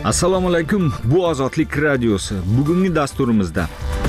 Assalomu alaykum, bu Ozodlik radiosi. Bugungi dasturimizda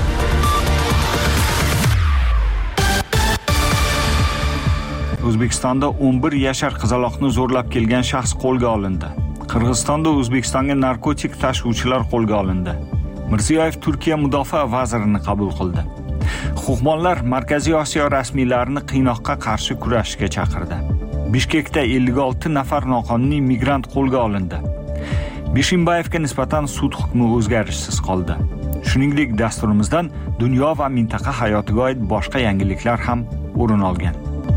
O'zbekistonda 11 yashar qizaloqni zo'rlab kelgan shaxs qo'lga olindi. Qirg'izistonda O'zbekistonga narkotik tashuvchilar qo'lga olindi. Mirziyoyev Turkiya mudofaa vazirini qabul qildi. Huquqbonlar Markaziy Osiyo rasmiylarini qiynoqqa qarshi kurashishga chaqirdi. Bishkekda 56 nafar noqonuniy migrant qo'lga olindi. Bishimbayevga nisbatan sud hukmi o'zgarishsiz qoldi. Shuningdek, dasturimizdan dunyo va mintaqa hayotiga oid boshqa yangiliklar ham o'rin olgan.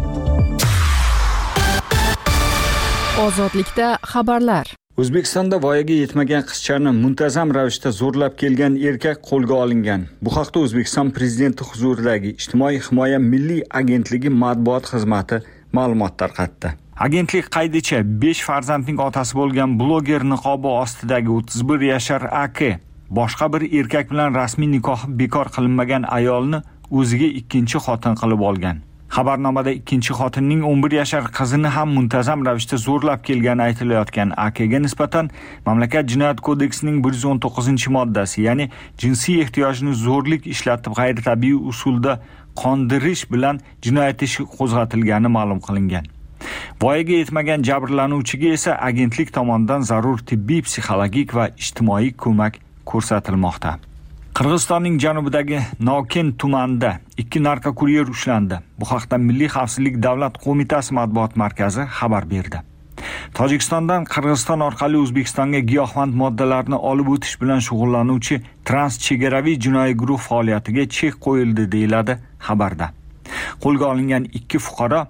Ozodlikda xabarlar. O'zbekistonda voyaga yetmagan qizchani muntazam ravishda zo'rlab kelgan erkak qo'lga olingan. Bu haqda O'zbekiston prezidenti huzuridagi Ijtimoiy himoya milliy agentligi matbuot xizmati ma'lumot tarqatdi. Agentlik qaydicha 5 farzandning otasi bo'lgan bloger niqobi ostidagi 31 yashar AK boshqa bir erkak bilan rasmiy nikohi bekor qilinmagan ayolni o'ziga ikkinchi xotin qilib olgan. Xabarnomada ikkinchi xotinning 11 yashar qizini ham muntazam ravishda zo'rlab kelgani aytilayotgan AKga nisbatan mamlakat jinoyat kodeksining 119-moddasi, ya'ni jinsiy ehtiyojni zo'rlik ishlatib g'ayritabiiy usulda qondirish bilan jinoyat ishi qo'zg'atilgani ma'lum qilingan. Voyaga yetmagan jabrlanuvchiga esa agentlik tomonidan zarur tibbiy, psixologik va ijtimoiy ko'mak ko'rsatilmoqda. Qirg'izistonning janubidagi Noken tumanida 2 narkokuryer ushlandi. Bu haqda Milliy xavfsizlik davlat qo'mitasi matbuot markazi xabar berdi. Tojikistondan Qirg'iziston orqali O'zbekistonga giyohvand moddalarni olib o'tish bilan shug'ullanuvchi transchegaraviy jinoiy guruh faoliyatiga chek qo'yildi, deyiladi xabarda. Qo'lga olingan 2 fuqaro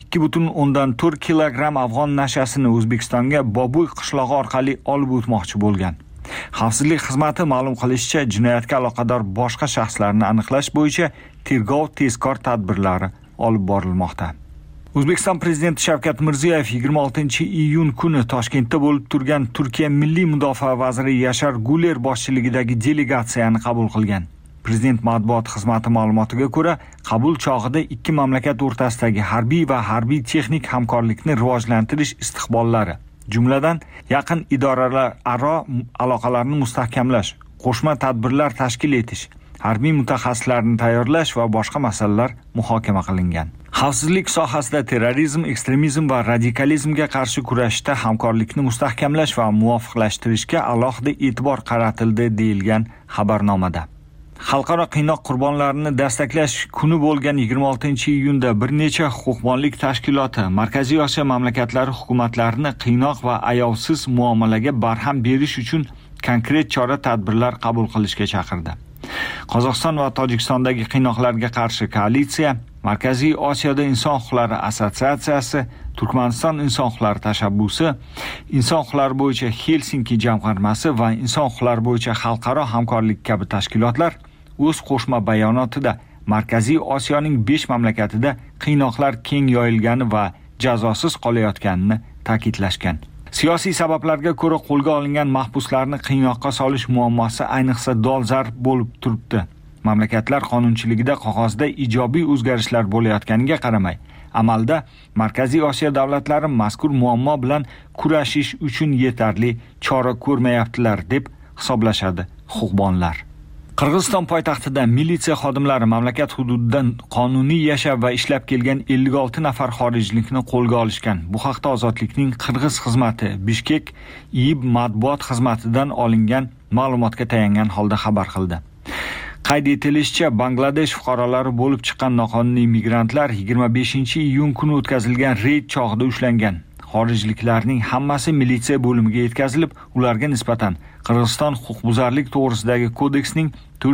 2,4 kilogramm afg'on nashasini O'zbekistonga Bobuy qishlog'i orqali olib o'tmoqchi bo'lgan. Xavfsizlik xizmati ma'lum qilishicha, jinoyatga aloqador boshqa shaxslarni aniqlash bo'yicha tergov tezkor tadbirlari olib borilmoqda. O'zbekiston prezidenti Shavkat Mirziyoyev 26-iyun kuni Toshkentda bo'lib turgan Turkiya milliy mudofaa vaziri Yashar Guler boshchiligidagi delegatsiyani qabul qilgan. Prezident matbuot xizmati ma'lumotiga ko'ra, qabul chog'ida ikki mamlakat o'rtasidagi harbiy va harbiy texnik hamkorlikni rivojlantirish istiqbollari, jumladan yaqin idoralararo aloqalarni mustahkamlash, qo'shma tadbirlar tashkil etish, harbiy mutaxassislarni tayyorlash va boshqa masalalar muhokama qilingan. Xavfsizlik sohasida terrorizm, ekstremizm va radikalizmga qarshi kurashishda hamkorlikni mustahkamlash va muvofiqlashtirishga alohida e'tibor qaratildi, deyilgan xabarnomada. Xalqaro qiynoq qurbonlarini dastaqlash kuni bo'lgan 26-iyunda bir necha huquqbonlik tashkiloti Markaziy Osiyo mamlakatlari hukumatlarini qiynoq va ayovsiz muomalaga barham berish uchun konkret chora-tadbirlar qabul qilishga chaqirdi. Qozog'iston va Tojikistondagi qiynoqlarga qarshi koalitsiya, Markaziy Osiyoda inson huquqlari assotsiatsiyasi, Turkmaniston inson huquqlari tashabbusi, inson huquqlari bo'yicha Helsinki jamg'armasi va inson huquqlari bo'yicha xalqaro hamkorlik kabi tashkilotlar o'z qo'shma bayonotida Markaziy Osiyoning 5 mamlakatida qiynoqlar keng yoyilgani va jazosiz qolayotganini ta'kidlashgan. Siyosiy sabablarga ko'ra qo'lga olingan mahbuslarni qiynoqqa solish muammosi ayniqsa dolzarb bo'lib turibdi. Mamlakatlar qonunchiligida qog'ozda ijobiy o'zgarishlar bo'layotganiga qaramay, amalda Markaziy Osiyo davlatlari mazkur muammo bilan kurashish uchun yetarli chora ko'rmayaptilar deb hisoblashadi huquqbonlar. Qirg'iziston poytaxtida militsiya xodimlari mamlakat hududidan qonuniy yashab va ishlab kelgan 56 nafar xorijlikni qo'lga olishgan. Bu haqda Ozodlikning Qirg'iz xizmati Bishkek IIB matbuot xizmatidan olingan ma'lumotga tayangan holda xabar qildi. Qayd etilishicha, Bangladesh fuqarolari bo'lib chiqqan noqonuniy migrantlar 25-iyun kuni o'tkazilgan reyd chog'ida ushlangan. Xorijliklarning hammasi militsiya bo'limiga yetkazilib, ularga nisbatan Qirg'iziston huquqbuzarlik to'g'risidagi kodeksning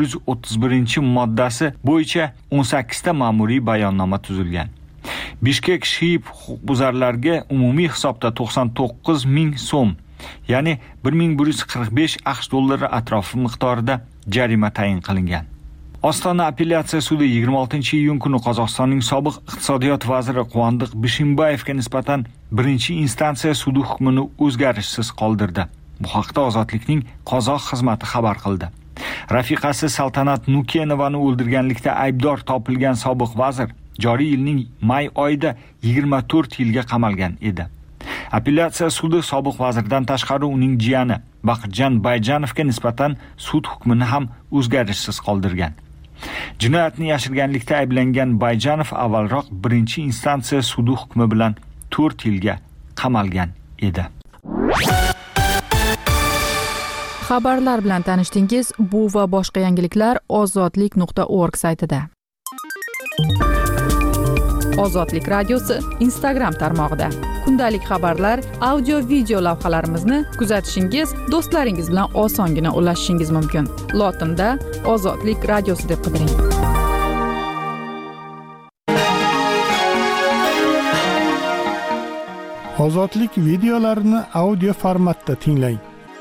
431-moddasi bo'yicha 18 ta ma'muriy bayonnoma tuzilgan. Bishkek shiyib huquqbuzarlarga umumiy hisobda 99 ming so'm, ya'ni 1145 AQSh dollari atrofi miqdorida jarima tayin qilingan. Ostona apellyatsiya sudi 26-iyun kuni Qozog'istonning sobiq iqtisodiyot vaziri Quvondiq Bishimbayevga nisbatan birinchi instansiya sudi hukmini o'zgarishsiz qoldirdi. Bu haqda Ozodlikning qozoq xizmati xabar qildi. Rafiqasi Saltanat Nukenovani o'ldirganlikda aybdor topilgan sobiq vazir joriy yilning may oyida 24 yilga qamalgan edi. Apellyatsiya sudi sobiq vazirdan tashqari uning jiyani Baqirjon Bayjanovga nisbatan sud hukmini ham o'zgarishsiz qoldirgan. Jinoyatni yashirganlikda ayblangan Bayjanov avvalroq birinchi instansiya sudi hukmi bilan 4 yilga qamalgan edi. Xabarlar bilan tanishdingiz. Bu va boshqa yangiliklar ozodlik.org saytida. Ozodlik radiosi Instagram tarmog'ida. Kundalik xabarlar, audio-video lavhalarimizni kuzatishingiz, do'stlaringiz bilan osongina ulashishingiz mumkin. Lotinda Ozodlik radiosi deb qidiring. Ozodlik videolarini audio formatda tinglang.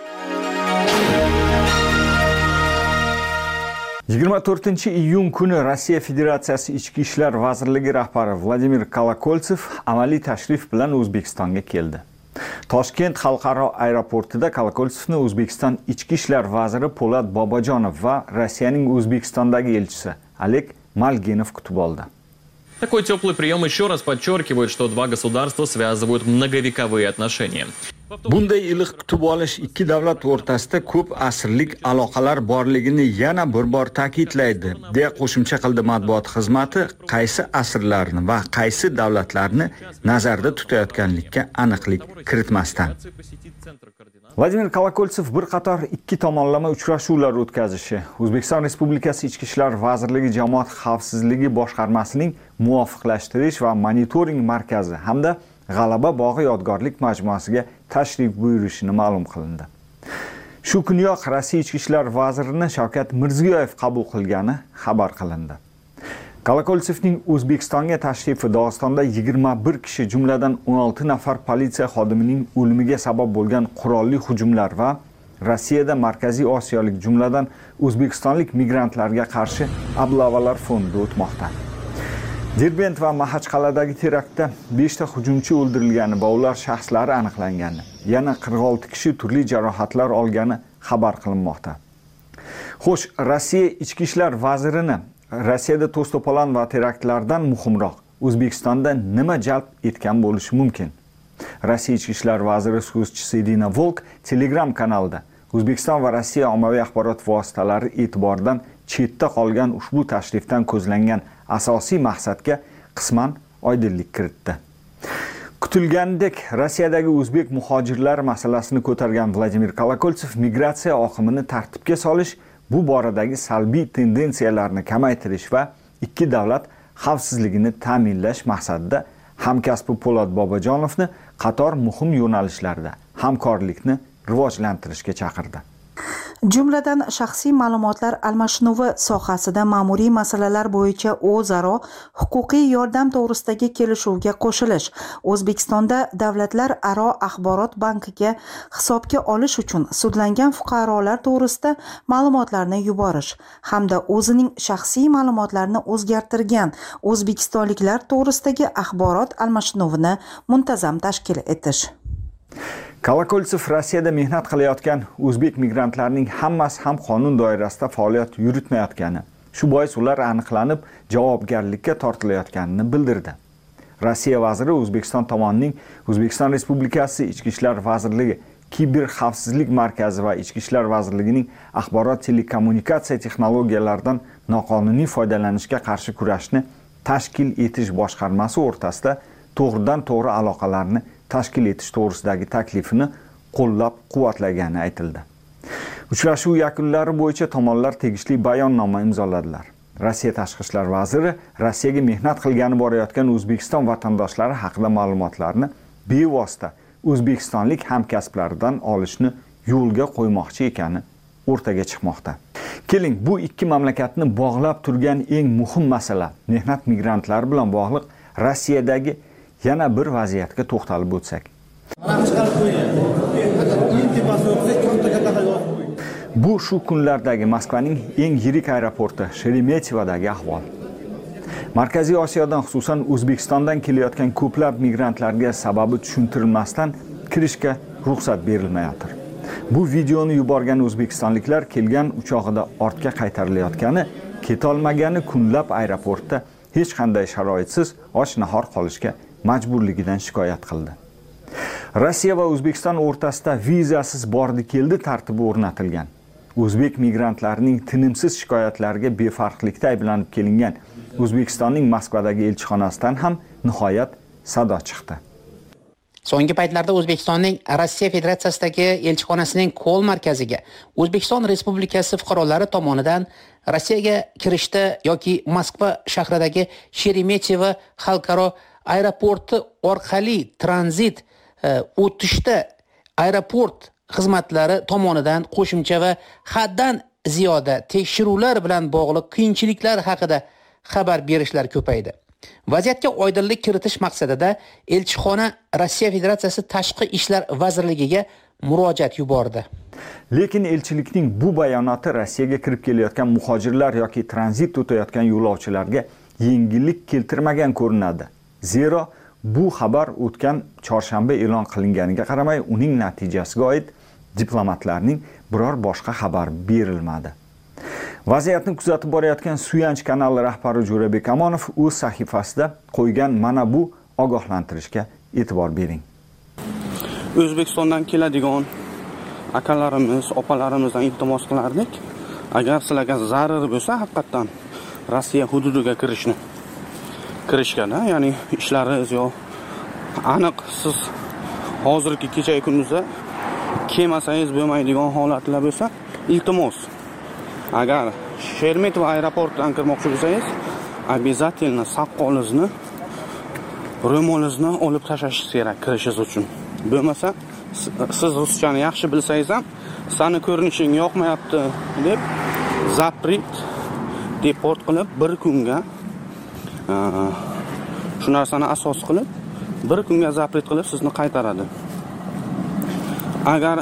24-iyun kuni Rossiya Federatsiyasi Ichki ishlar vazirligi rahbari Vladimir Kolokoltsev amaliy tashrif bilan O'zbekistonga keldi. Toshkent xalqaro aeroportida Kolokoltsevni O'zbekiston Ichki ishlar vaziri Po'lat Bobojonov va Rossiyaning O'zbekistondagi elchisi Oleg Malginov kutib oldi. Такой теплый прием еще раз подчеркивает, что два государства связывают многовековые отношения. Bunday iliq kutib olish ikki davlat o'rtasida ko'p asrlik aloqalar borligini yana bir bor ta'kidlaydi, deya qo'shimcha qildi matbuot xizmati, qaysi asrlarni va qaysi davlatlarni nazarda tutayotganlikka aniqlik kiritmasdan. Vladimir Kolokoltsev bir qator ikki tomonlama uchrashuvlar o'tkazishi, O'zbekiston Respublikasi Ichki ishlar vazirligi Jamoat xavfsizligi boshqarmasining muvofiqlashtirish va monitoring markazi hamda G'alaba bog'i yodgorlik majmuasiga tashrif buyurishini ma'lum qilindi. Shu kuniyoq Rossiya Ichki ishlar vazirini Shavkat Mirziyoyev qabul qilgani xabar qilindi. Kolokoltsevning O'zbekistonga tashrifi Dog'istonda 21 kishi, jumladan 16 nafar politsiya xodimining o'limiga sabab bo'lgan qurolli hujumlar va Rossiyada Markaziy Osiyolik, jumladan o'zbekistonlik migrantlarga qarshi ablavalar fonida o'tmoqda. Derbent va Maxachqaladagi teraktda 5 ta hujumchi o'ldirilgani va ular shaxslari aniqlangani, yana 46 kishi turli jarohatlar olgani xabar qilinmoqda. Xo'sh, Rossiya Ichki ishlar vazirini Rossiyada to'sto'polon va teraktlardan muhimroq O'zbekistonda nima jalb etgan bo'lishi mumkin? Rossiya Ichki ishlar vaziri so'zchisi Irina Volk Telegram kanalida O'zbekiston va Rossiya ommaviy axborot vositalari e'tibordan chetda qolgan ushbu tashrifdan ko'zlangan asosiy maqsadga qisman oydinlik kiritdi. Kutilgandek, Rossiyadagi o'zbek muhojirlar masalasini ko'targan Vladimir Kolokoltsev migratsiya oqimini tartibga solish, bu boradagi salbiy tendensiyalarni kamaytirish va ikki davlat xavfsizligini ta'minlash maqsadida hamkasbi Po'lat Bobojonovni qator muhim yo'nalishlarda hamkorlikni rivojlantirishga chaqirdi. Jumladan shaxsiy ma'lumotlar almashinuvi sohasida ma'muriy masalalar bo'yicha o'zaro huquqiy yordam to'g'risidagi kelishuvga qo'shilish, O'zbekistonda davlatlar aro axborot bankiga hisobga olish uchun sudlangan fuqarolar to'g'risida ma'lumotlarni yuborish hamda o'zining shaxsiy ma'lumotlarini o'zgartirgan o'zbekistonliklar to'g'risidagi axborot almashinuvini muntazam tashkil etish. Kolokoltsev Rossiyada mehnat qilayotgan o'zbek migrantlarning hammasi ham qonun doirasida faoliyat yuritmayotgani, shu bois ular aniqlanib javobgarlikka tortilayotganini bildirdi. Rossiya vaziri O'zbekiston tomonining O'zbekiston Respublikasi Ichki ishlar vazirligi, Kiber xavfsizlik markazi va Ichki ishlar vazirligining axborot telekommunikatsiya texnologiyalaridan noqonuniy foydalanishga qarshi kurashni tashkil etish boshqarmasi o'rtasida to'g'ridan-to'g'ri aloqalarni tashkil etish to'g'risidagi taklifini qo'llab-quvvatlagani aytildi. Uchrashuv yakunlari bo'yicha tomonlar tegishli bayonnoma imzoladilar. Rossiya tashqi ishlar vaziri Rossiyaga mehnat qilgani borayotgan O'zbekiston vatandoshlari haqida ma'lumotlarni bevosita o'zbekistonlik hamkasblaridan olishni yo'lga qo'ymoqchi ekani o'rtaga chiqmoqda. Keling, bu ikki mamlakatni bog'lab turgan eng muhim masala, mehnat migrantlari bilan bog'liq Rossiyadagi yana bir vaziyatga to'xtalib o'tsak. Bu shu kunlardagi Moskvaning eng yirik aeroporti Sheremetyevdagi ahvol. Markaziy Osiyodan, xususan O'zbekistondan kelayotgan ko'plab migrantlarga sababi tushuntirilmasdan kirishga ruxsat berilmayotir. Bu videoni yuborgan o'zbekistonliklar kelgan uchog'ida ortga qaytarilayotgani, ketolmagani kunlab aeroportda hech qanday sharoitsiz och-nahor qolishga majburligidan shikoyat qildi. Rossiya va O'zbekiston o'rtasida vizasiz bordi-keldi tartibi o'rnatilgan. O'zbek migrantlarining tinimsiz shikoyatlariga befarqlikda ayblanib kelingan O'zbekistonning Moskvadagi elchixonasidan ham nihoyat sado chiqdi. So'nggi paytlarda O'zbekistonning Rossiya Federatsiyasidagi elchixonasining Ko'l markaziga O'zbekiston Respublikasi fuqarolari tomonidan Rossiyaga kirishda yoki Moskva shahridagi Sheremetyevo xalqaro aeroporti orqali tranzit o'tishda aeroport xizmatlari tomonidan qo'shimcha va haddan ziyoda tekshiruvlar bilan bog'liq qiyinchiliklar haqida xabar berishlar ko'paydi. Vaziyatga oydinlik kiritish maqsadida elchixona Rossiya Federatsiyasi Tashqi ishlar vazirligiga murojaat yubordi. Lekin elchilikning bu bayonoti Rossiyaga kirib kelayotgan muhojirlar yoki tranzit o'tayotgan yo'lovchilarga yengillik keltirmagan ko'rinadi. Zero bu xabar o'tgan chorshanba e'lon qilinganiga qaramay, uning natijasiga oid diplomatlarning biror boshqa xabar berilmadi. Vaziyatni kuzatib borayotgan Suyanch kanali rahbari Jo'rabek Amonov o'z sahifasida qo'ygan mana bu ogohlantirishga e'tibor bering. O'zbekistondan keladigan akalarimiz, opalarimizdan iltimos qilardik. Agar sizlarga zarar bo'lsa, haqiqatan Rossiya hududiga kirishgan, ya'ni ishlaringiz yo aniq siz hozirgi kechagi kunduzda kelmasangiz bo'lmaydigan holatlar bo'lsa, iltimos. Agar Sheremetyevo aeroportidan kirmoqchi bo'lsangiz, обязательно soqqolingizni, ro'molingizni olib tashlashingiz kerak kirishingiz uchun. Bo'lmasa, siz ruschani yaxshi bilsangiz ham, "Sani ko'rinishing yoqmayapti" deb zapret, deport qilib bir kunga shu narsani asos qilib, bir kunga zapret qilib sizni qaytaradi. Agar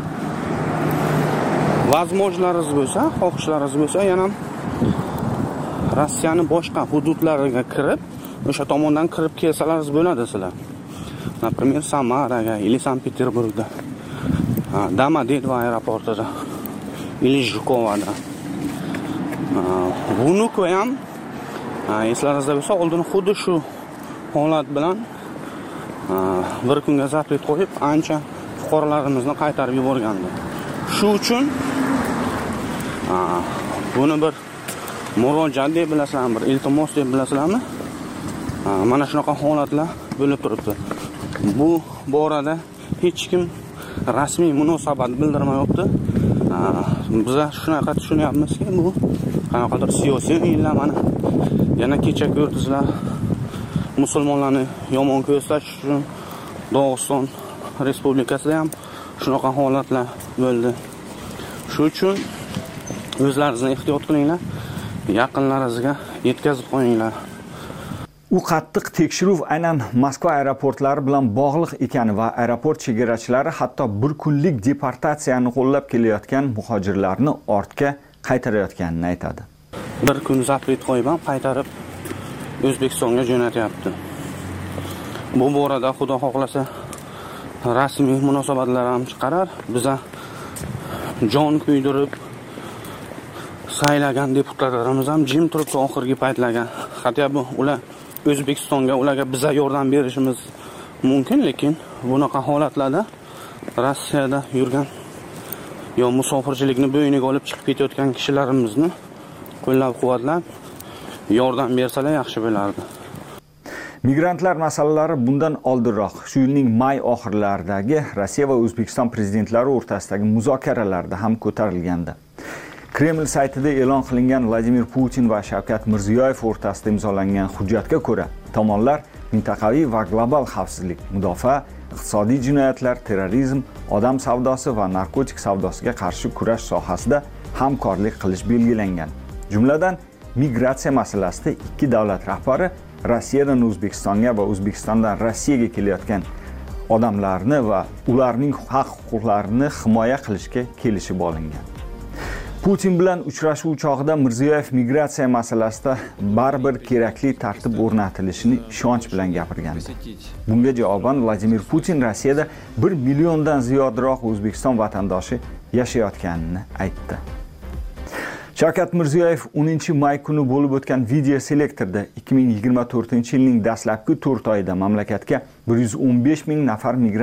vazmojlaringiz bo'lsa, xohishlaringiz bo'lsa, yana Rossiyaning boshqa hududlariga kirib, o'sha tomondan kirib kelsalaringiz bo'ladi sizlar. Например, Samaraga или Sankt-Peterburgda, Domodedovo aeroportida, или Jhukovada. Vnukovo ham eslaringizda bo'lsa, oldin xuddi shu holat bilan bir kunga zapret qo'yib, ancha fuqarolarimizni qaytarib yuborgandi. Shu uchun buni bir murojaat deb bilasizlarmi, bir iltimos deb bilasizlarmi? Mana shunaqa holatlar bo'lib turibdi. Bu borada hech kim rasmiy munosabat bildirmayapti. Biz shunaqa tushunyapmizki, bu qanaqadir siyosiy o'yinlar. Yana kecha ko'rdingizlar, musulmonlarni yomon ko'rsatish uchun Dog'iston Respublikasida ham shunaqa holatlar bo'ldi. Shu uchun o'zlaringizni ehtiyot qilinglar, yaqinlaringizga yetkazib qo'yinglar. U qattiq tekshiruv aynan Moskva aeroportlari bilan bog'liq ekani va aeroport chegarachilari hatto bir kunlik deportatsiyani qo'llab kelayotgan muhojirlarni ortga qaytarayotganini aytadi. Bir kun zapret qo'yib ham qaytarib O'zbekistonga jo'natyapti. Bu borada Xudo xohlasa rasmiy munosabatlar ham chiqarar. Biza jon kuydirib saylagan deputatlarimiz ham jim turibdi oxirgi paytlarga. Hatto bu ular O'zbekistonga ularga biza yordam berishimiz mumkin, lekin bunaqa holatlarda Rossiyada yurgan yo musofirchilikni bo'yniga olib chiqib ketayotgan kishilarimizni qo'llab-quvvatlab yordam bersalar yaxshi bo'lardi. Migrantlar masalalari bundan oldinroq, shu yilning may oxirlaridagi Rossiya va O'zbekiston prezidentlari o'rtasidagi muzokaralarda ham ko'tarilgandi. Kreml saytida e'lon qilingan Vladimir Putin va Shavkat Mirziyoyev o'rtasida imzolangan hujjatga ko'ra, tomonlar mintaqaviy va global xavfsizlik, mudofaa, iqtisodiy jinoyatlar, terrorizm, odam savdosi va narkotik savdosiga qarshi kurash sohasida hamkorlik qilish belgilangan. Jumladan, migratsiya masalasida ikki davlat rahbari Rossiyadan O'zbekistonga va O'zbekistondan Rossiyaga kelayotgan odamlarni va ularning haq-huquqlarini himoya qilishga kelishib olingan. Putin bilan uchrashuv chog'ida Mirziyoyev migratsiya masalasida baribir kerakli tartib o'rnatilishini ishonch bilan gapirgandi. Bunga javoban Vladimir Putin Rossiyada 1 milliondan ziyodroq O'zbekiston vatandoshi yashayotganini aytdi. Shavkat Mirziyoyev 10-may kuni bo'lib o'tgan video selektorda 2024-yilning dastlabki 4 oyida mamlakatga 115 ming nafar migrant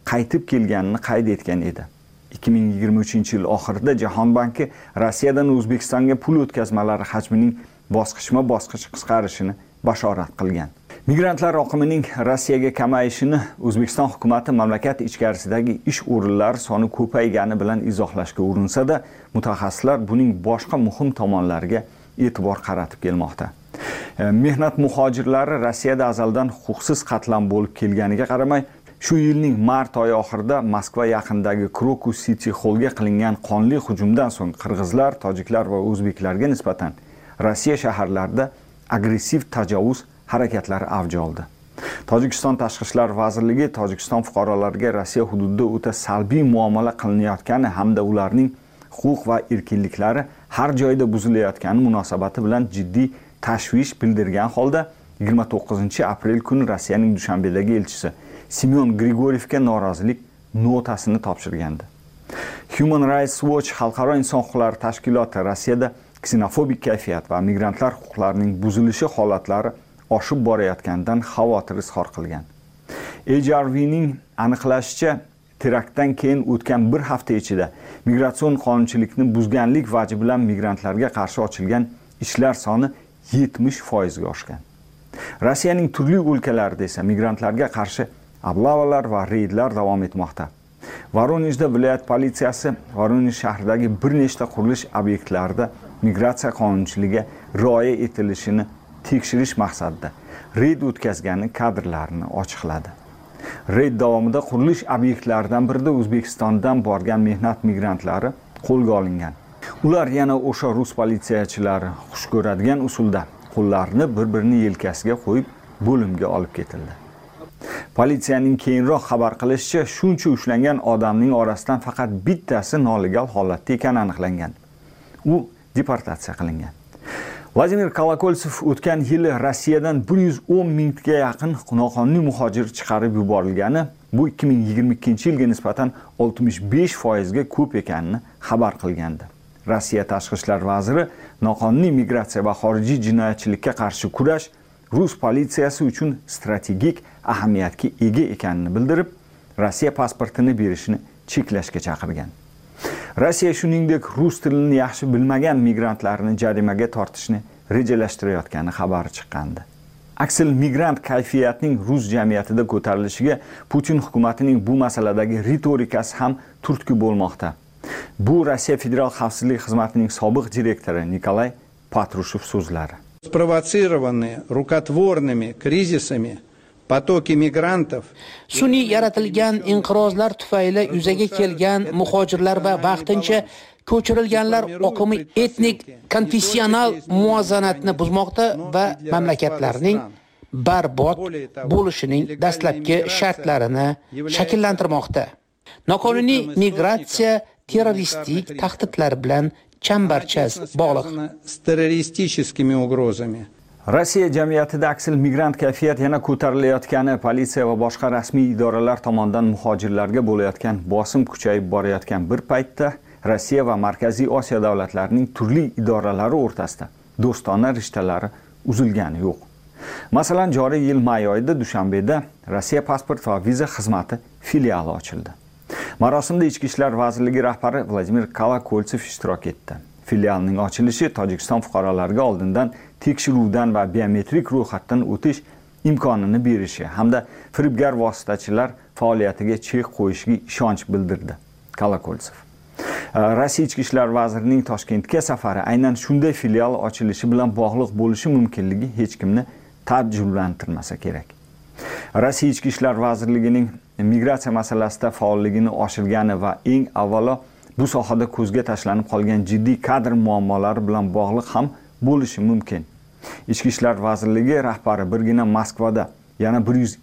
qaytib kelganini qayd etgan edi. 2023-yil oxirida Jahon banki Rossiyadan O'zbekistonga pul o'tkazmalari hajmining bosqichma-bosqich qisqarishini bashorat qilgan. Migrantlar oqimining Rossiyaga kamayishini O'zbekiston hukumatı mamlakat ichkarisidagi ish o'rinlari soni ko'paygani bilan izohlashga urinsa-da, mutaxassislar buning boshqa muhim tomonlariga e'tibor qaratib kelmoqda. Mehnat muhojirlari Rossiyada azaldan huquqsiz qatlam bo'lib kelganiga qaramay, shu yilning mart oyi oxirida Moskva yaqinidagi Krokus City Hallga qilingan qonli hujumdan so'ng qirg'izlar, tojiklar va o'zbeklarga nisbatan Rossiya shaharlarida agressiv tajovuz harakatlari avj oldi. Tojikiston Tashqi ishlar vazirligi Tojikiston fuqarolariga Rossiya hududida o'ta salbiy muomala qilinayotgani hamda ularning huquq va erkinliklari har joyda buzilayotgani munosabati bilan jiddiy tashvish bildirgan holda 29-aprel kuni Rossiyaning Dushanbedagi elchisi Semyon Grigoryevga norozilik notasini topshirgandi. Human Rights Watch xalqaro inson huquqlari tashkiloti Rossiyada ksenofobik kayfiyat va migrantlar huquqlarining buzilishi holatlari oshib borayotganidan xavotir izhor qilgan. HRVning aniqlashicha, teraktdan keyin o'tgan bir hafta ichida migratsion qonunchilikni buzganlik vaji bilan migrantlarga qarshi ochilgan ishlar soni 70% ga oshgan. Rossiyaning turli o'lkalarida esa migrantlarga qarshi oblavalar va reydlar davom etmoqda. Voronejda viloyat politsiyasi Voronej shahridagi bir nechta qurilish obyektlarida migratsiya qonunchiligiga rioya etilishini tekshirish maqsadida reyd o'tkazgani kadrlarini ochiqladi. Reyd davomida qurilish obyektlaridan birida O'zbekistondan borgan mehnat migrantlari qo'lga olingan. Ular yana o'sha rus politsiyachilari xush ko'radigan usulda qo'llarini bir-birini yelkasiga qo'yib bo'limga olib ketildi. Politsiyaning keyinroq xabar qilishicha, shuncha ushlangan odamning orasidan faqat bittasi nolegal holatda ekani aniqlangan. U deportatsiya qilingan. Vladimir Kolokoltsev o'tgan yili Rossiyadan 110 mingga yaqin noqonuniy muhojir chiqarib yuborilgani, bu 2022-yilga nisbatan 65% ga ko'p ekanini xabar qilgandi. Rossiya Tashqi ishlar vaziri noqonuniy migratsiya va xorijiy jinoyatchilikka qarshi kurash Rus politsiyasi uchun strategik ahamiyatga ega ekanini bildirib, Rossiya pasportini berishni cheklashga chaqirgan. Rossiya shuningdek rus tilini yaxshi bilmagan migrantlarni jarimaga tortishni rejalashtirayotgani xabari chiqqandi. Aksil migrant kayfiyatining rus jamiyatida ko'tarilishiga Putin hukumatining bu masaladagi ritorikasi ham turtki bo'lmoqda. Bu Rossiya Federal xavfsizlik xizmatining sobiq direktori Nikolay Patrushev so'zlari. Спровоцированные рукотворными кризисами потоки мигрантов sun'iy yaratilgan inqirozlar tufayli yuzaga kelgan muhojirlar va vaqtincha ko'chirilganlar oqimi etnik konfessional muvozanatni buzmoqda va mamlakatlarning barbod bo'lishining dastlabki shartlarini shakllantirmoqda. Noqonuniy migratsiya terroristik tahdidlar bilan chambarchas bog'liq. с террористическими угрозами. Rossiya jamiyatida aksil migrant kayfiyat yana ko'tarilayotgani, politsiya va boshqa rasmiy idoralar tomonidan muhojirlarga bo'layotgan bosim kuchayib borayotgan bir paytda Rossiya va Markaziy Osiyo davlatlarining turli idoralari o'rtasida do'stona rishtalari uzilgani yo'q. Masalan, joriy yil may oyida Dushanbeda Rossiya pasport va viza xizmati filiali ochildi. Marosimda Ichki ishlar vazirligi rahbari Vladimir Kolokoltsev ishtirok etdi. Filialning ochilishi Tojikiston fuqarolariga oldindan tekshiruvdan va biometrik ro'yxatdan o'tish imkonini berishi hamda firibgar vositachilar faoliyatiga chek qo'yishiga ishonch bildirdi Kolokoltsev. Rossiya Ichki ishlar vazirining Toshkentga safari aynan shunday filial ochilishi bilan bog'liq bo'lishi mumkinligi hech kimni taajjublantirmasa kerak. Rossiya Ichki ishlar vazirligining migratsiya masalasida faolligini oshirgani va eng avvalo bu sohada ko'zga tashlanib qolgan jiddiy kadr muammolari bilan bog'liq ham bo'lishi mumkin. Ichki ishlar vazirligi rahbari birgina Moskvada yana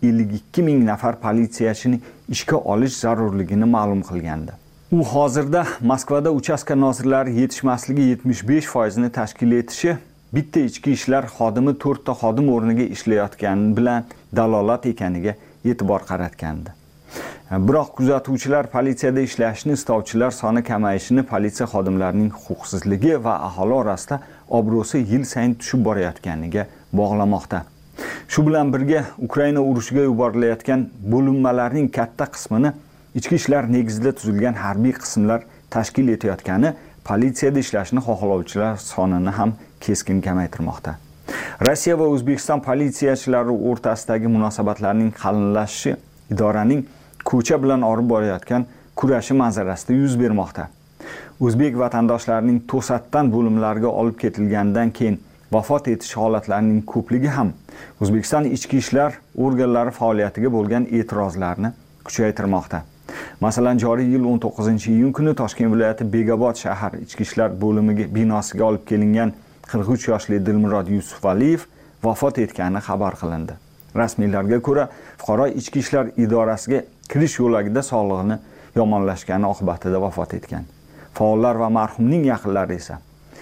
152 ming nafar politsiyachini ishga olish zarurligini ma'lum qilgandi. U hozirda Moskvada uchastka nozirlari yetishmasligi 75% ni tashkil etishi bitta ichki ishlar xodimi 4 ta xodim o'rniga ishlayotgani bilan dalolat ekaniga e'tibor qaratgandi. Biroq kuzatuvchilar politsiyada ishlashni istovchilar soni kamayishini politsiya xodimlarining huquqsizligi va aholi orasida obro'si yil sayin tushib borayotganiga bog'lamoqda. Shu bilan birga Ukraina urushiga yuborilayotgan bo'linmalarning katta qismini ichki ishlar negizida tuzilgan harbiy qismlar tashkil etayotgani politsiyada ishlashni xohlovchilar sonini ham keskin kamaytirmoqda. Rossiya va O'zbekiston politsiyachilari o'rtasidagi munosabatlarning qalinlashishi idoraning ko'cha bilan olib borayotgan kurashi manzarasida yuz bermoqda. O'zbek vatandoshlarining to'satdan bo'limlarga olib ketilgandan keyin vafot etish holatlarining ko'pligi ham O'zbekiston ichki ishlar organlari faoliyatiga bo'lgan e'tirozlarni kuchaytirmoqda. Masalan, joriy yil 19-iyun kuni Toshkent viloyati Begobod shahar ichki ishlar bo'limiga binosiga olib kelingan 43 yoshli Dilmurod Yusufaliyev vafot etgani xabar qilindi. Rasmiylarga ko'ra, fuqaro ichki ishlar idorasiga kirish yo'lagida sog'lig'ini yomonlashgani oqibatida vafot etgan. Faollar va marhumning yaqinlari esa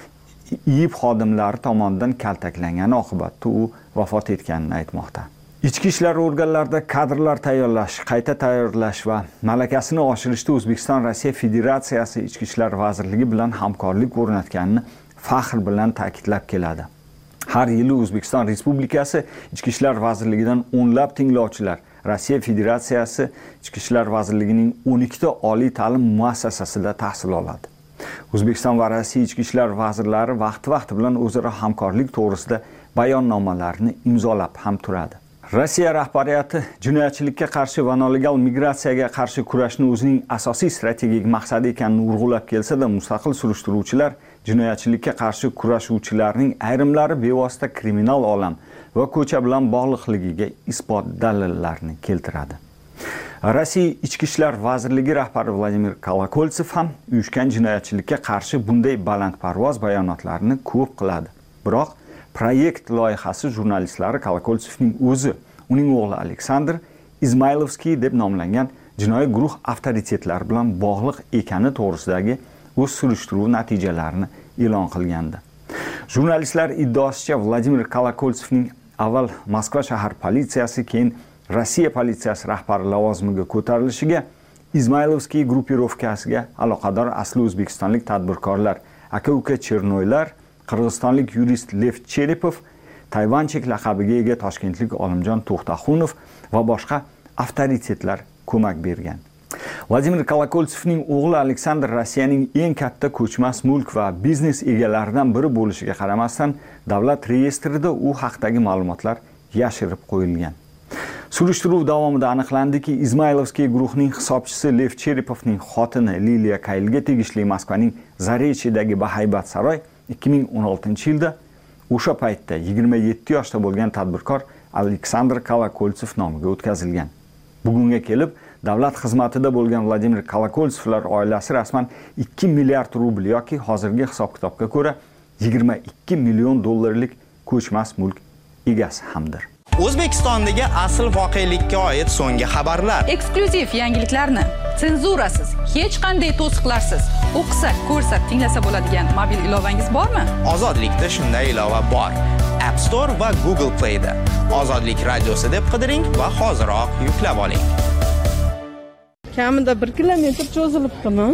IIB xodimlari tomonidan kaltaklangani oqibatida u vafot etganini aytmoqda. Ichki ishlar organlarida kadrlar tayyorlash, qayta tayyorlash va malakasini oshirishda O'zbekiston Rossiya Federatsiyasi Ichki ishlar vazirligi bilan hamkorlik o'rnatganini faxr bilan ta'kidlab keladi. Har yili O'zbekiston Respublikasi Ichki ishlar vazirligidan o'nlab tinglovchilar Rossiya Federatsiyasi Ichki ishlar vazirligining 12 ta oliy ta'lim muassasasida tahsil oladi. O'zbekiston va Rossiya ichki ishlar vazirlari vaqti bilan o'zaro hamkorlik to'g'risida bayonnomalarni imzolab ham turadi. Rossiya rahbariyati jinoyatchilikka qarshi va nelegal migratsiyaga qarshi kurashni o'zining asosiy strategik maqsadi ekanini urg'ulab kelsa-da, mustaqil surishtiruvchilar jinoyatchilikka qarshi kurashuvchilarning ayrimlari bevosita kriminal olam va ko'cha bilan bog'liqligiga isbot dalillarni keltiradi. Rossiya Ichki ishlar vazirligi rahbari Vladimir Kolokoltsev ham uyushgan jinoyatchilikka qarshi bunday balandparvoz bayonotlarni ko'p qiladi. Biroq proyekt loyihasi jurnalistlari Kolokoltsevning o'zi, uning o'g'li Aleksandr Izmaylovskiy deb nomlangan jinoiy guruh avtoritetlari bilan bog'liq ekani to'g'risidagi o'z surishtiruv natijalarini e'lon qilgandi. Jurnalistlar iddaosicha Vladimir Kolokoltsevning avval Moskva shahar politsiyasi, keyin Rossiya politsiyasi rahbari lavozimiga ko'tarilishiga Izmaylovskiy gruppirovkasiga aloqador asli o'zbekistonlik tadbirkorlar, aka-uka Chernoylar, qirg'izistonlik yurist Lev Cherepov, Tayvanchik laqabiga ega toshkentlik Olimjon To'xtaxunov va boshqa avtoritetlar ko'mak bergan. Vladimir Kolokoltsevning o'g'li Aleksandr Rossiyaning eng katta ko'chmas mulk va biznes egalaridan biri bo'lishiga qaramasdan, davlat reyestrida u haqdagi ma'lumotlar yashirib qo'yilgan. Surishtiruv davomida aniqlandiki, Izmaylovskiy guruhning hisobchisi Lev Cherepovning xotini Liliya Kaylga tegishli Moskvaning Zarechidagi bahaybat saroy 2016-yilda o'sha paytda 27 yoshda bo'lgan tadbirkor Aleksandr Kolokoltsev nomiga o'tkazilgan. Bugunga kelib, davlat xizmatida bo'lgan Vladimir Kolokoltsevlar oilasi rasman 2 milliard rubl yoki hozirgi hisob-kitobga ko'ra 22 million dollarlik ko'chmas mulk egasi hamdir. O'zbekistondagi asl voqelikka oid so'nggi xabarlar, eksklyuziv yangiliklarni senzurasiz, hech qanday to'siqlarsiz o'qisa, ko'rsa, tinglasa bo'ladigan mobil ilovangiz bormi? Ozodlikda shunday ilova bor. App Store va Google Play da Ozodlik radiosi deb qidiring va hoziroq yuklab oling. Kamida 1 kilometr cho'zilibdimi?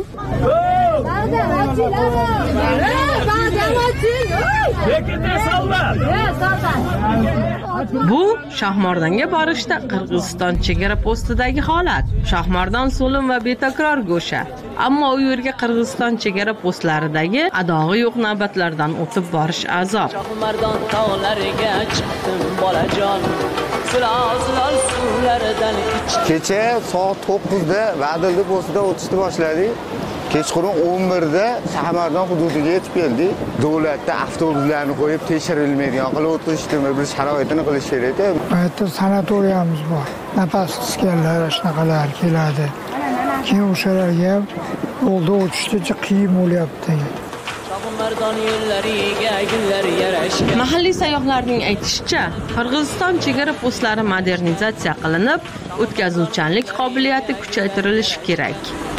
Bu Shahmordonga borishda Qirg'iziston chegara postidagi holat. Shahmordon so'lim va betakror go'sha. Ammo u yerga Qirg'iziston chegara postlaridagi adog'i yo'q navbatlardan o'tib borish azob. Shahmordon tog'lariga chiqdim bolajon. Kecha soat 9 da Vadildi postida o'tishni boshladik. Kechqurun 11 da Shahmordon hududiga yetib keldik. Davlatda avtobuslarni qo'yib tekshirilmaydigan qilib o'tishdimi, bir sharoitini qilish kerak-ku. Qayerda sanatoriyamiz bor. Nafas qisganlar shunaqalar keladi. Keyin o'shalarga yo'lda o'tishda qiyin bo'lyapti. Mahalliy sayyohlarning aytishicha, Qirg'iziston chegara postlari modernizatsiya qilinib, o'tkazuvchanlik qobiliyati kuchaytirilishi kerak.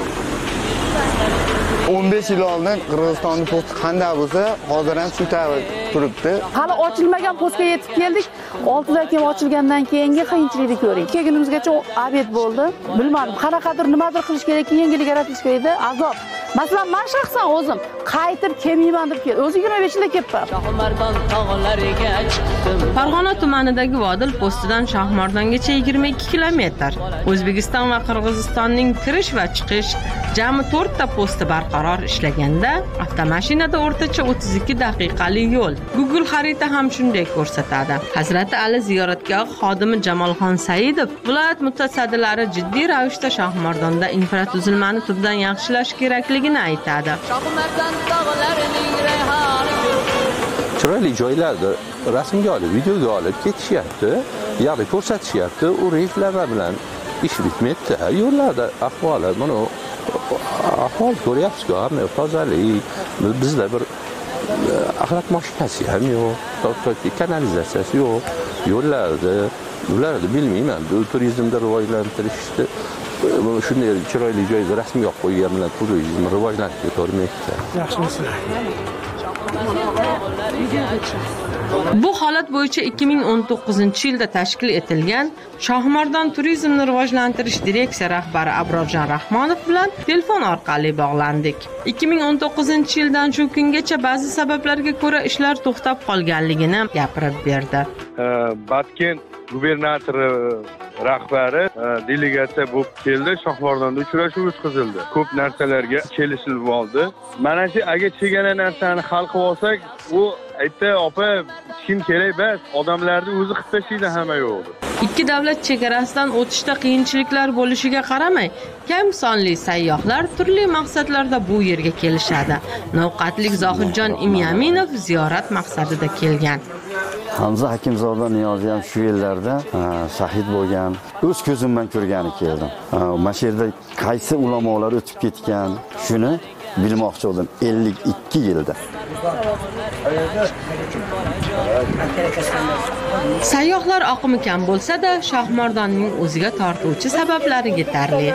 15 yil oldin Qirg'izistonning posti qanday bo'lsa, hozir ham shu turibdi. Hali ochilmagan postga yetib keldik. 6 dan keyin ochilgandan keyingi qiyinchilikni ko'ring. Kelgunimizgacha obed bo'ldi. Bilmadim, qanaqadir nimadir qilish kerak, yangilik yaratish kerak edi. Azob. Masalan, men shaxsan o'zim qaytib kelmayman deb keldi. O'zi 25-da ketdi. Shohmardon tog'lariga chiqdim. Farg'ona tumanidagi Vodil postidan Shohmardongacha 22 kilometr. O'zbekiston va Qirg'izistonning kirish va chiqish jami 4 ta posti barqaror ishlaganda, avtomashinada o'rtacha 32 daqiqalik yo'l. Google xarita ham shunday ko'rsatadi. Hazrati Ali ziyoratgohi xodimi Jamolxon Saidov viloyat mutasaddilari jiddiy ravishda Shohmardonda infratuzilmani tubdan yaxshilash kerakligini aytadi. Chiroyli joylarda rasmga olib, videoga olib ketishyapti, ya'ni ko'rsatishyapti, u reyslar bilan ish bitmayapti. Yo'llarda ahvoli, mana ahvol ko'ryapsiz-ku, hamma tozalik, bizda bir axlat mashinasi ham yo'q, kanalizatsiyasi yo'q, yo'llarda, ularni bilmayman, turizmda rivojlantirishni shunday chiroyli joyga rasmga qo'ygan bilan turizm rivojlanib ketavermayapti. Yaxshimisiz? Bu holat bo'yicha 2019-yilda tashkil etilgan Shohmardon turizmni rivojlantirish direksiya rahbari Abrorjon Rahmonov bilan telefon orqali bog'landik. 2019-yildan shu kungacha ba'zi sabablarga ko'ra ishlar to'xtab qolganligini gapirib berdi. Batkent gubernatori rahbari delegatsiya bo'lib keldi, Shohmardonda uchrashuv o'tkazildi. Ko'p narsalarga kelishilib oldi. Mana shu agar chegana narsani hal qilib olsak, u aytdi, opa, kim kerak emas, odamlarni o'zi qilib tashlaydi hamma yo'qdi. Ikki davlat chegarasidan o'tishda qiyinchiliklar bo'lishiga qaramay, kam sonli sayyohlar turli maqsadlarda bu yerga kelishadi. Navqatlik Zohidjon Imyaminov ziyorat maqsadida kelgan. Hamza Hakimzoda Niyozi ham shu yillarda shahid bo'lgan. O'z ko'zim bilan ko'rgani keldim. Mana shu yerda qaysi ulamolar o'tib ketgan, shuni bilmoqchi bo'ldim 52 yilda. Sayyohlar oqimi kam bo'lsa-da, Shohmardonning o'ziga tortuvchi sabablari yetarli.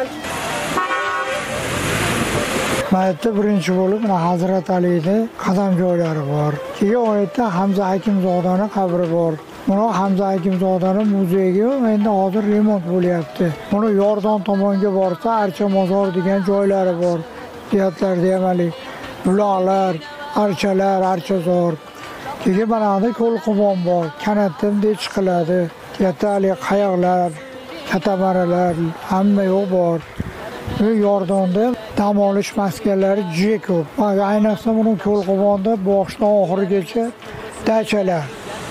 Mayatda birinchi bo'lib Hazrat Alida qadam joylari bor. Keyin oyatda Hamza Hakimzodaning qabri bor. Mana Hamza Hakimzodaning muzeyiga endi hozir remont bo'lyapti. Mana Yordon tomonga borsa, Archa mozor degan joylari bor. Deyatlarda hamali buloqlar, archalar, archazor. Keyin mana da Ko'lqumon bor. Kanatdan chiqiladi. Yatali qayoqlar, katamaralar hamma yo'q bor. Yordonda dam olish maskanlari juda ko'p. Ayniqsa buni Ko'lqumonda boshdan oxirigacha dachalar.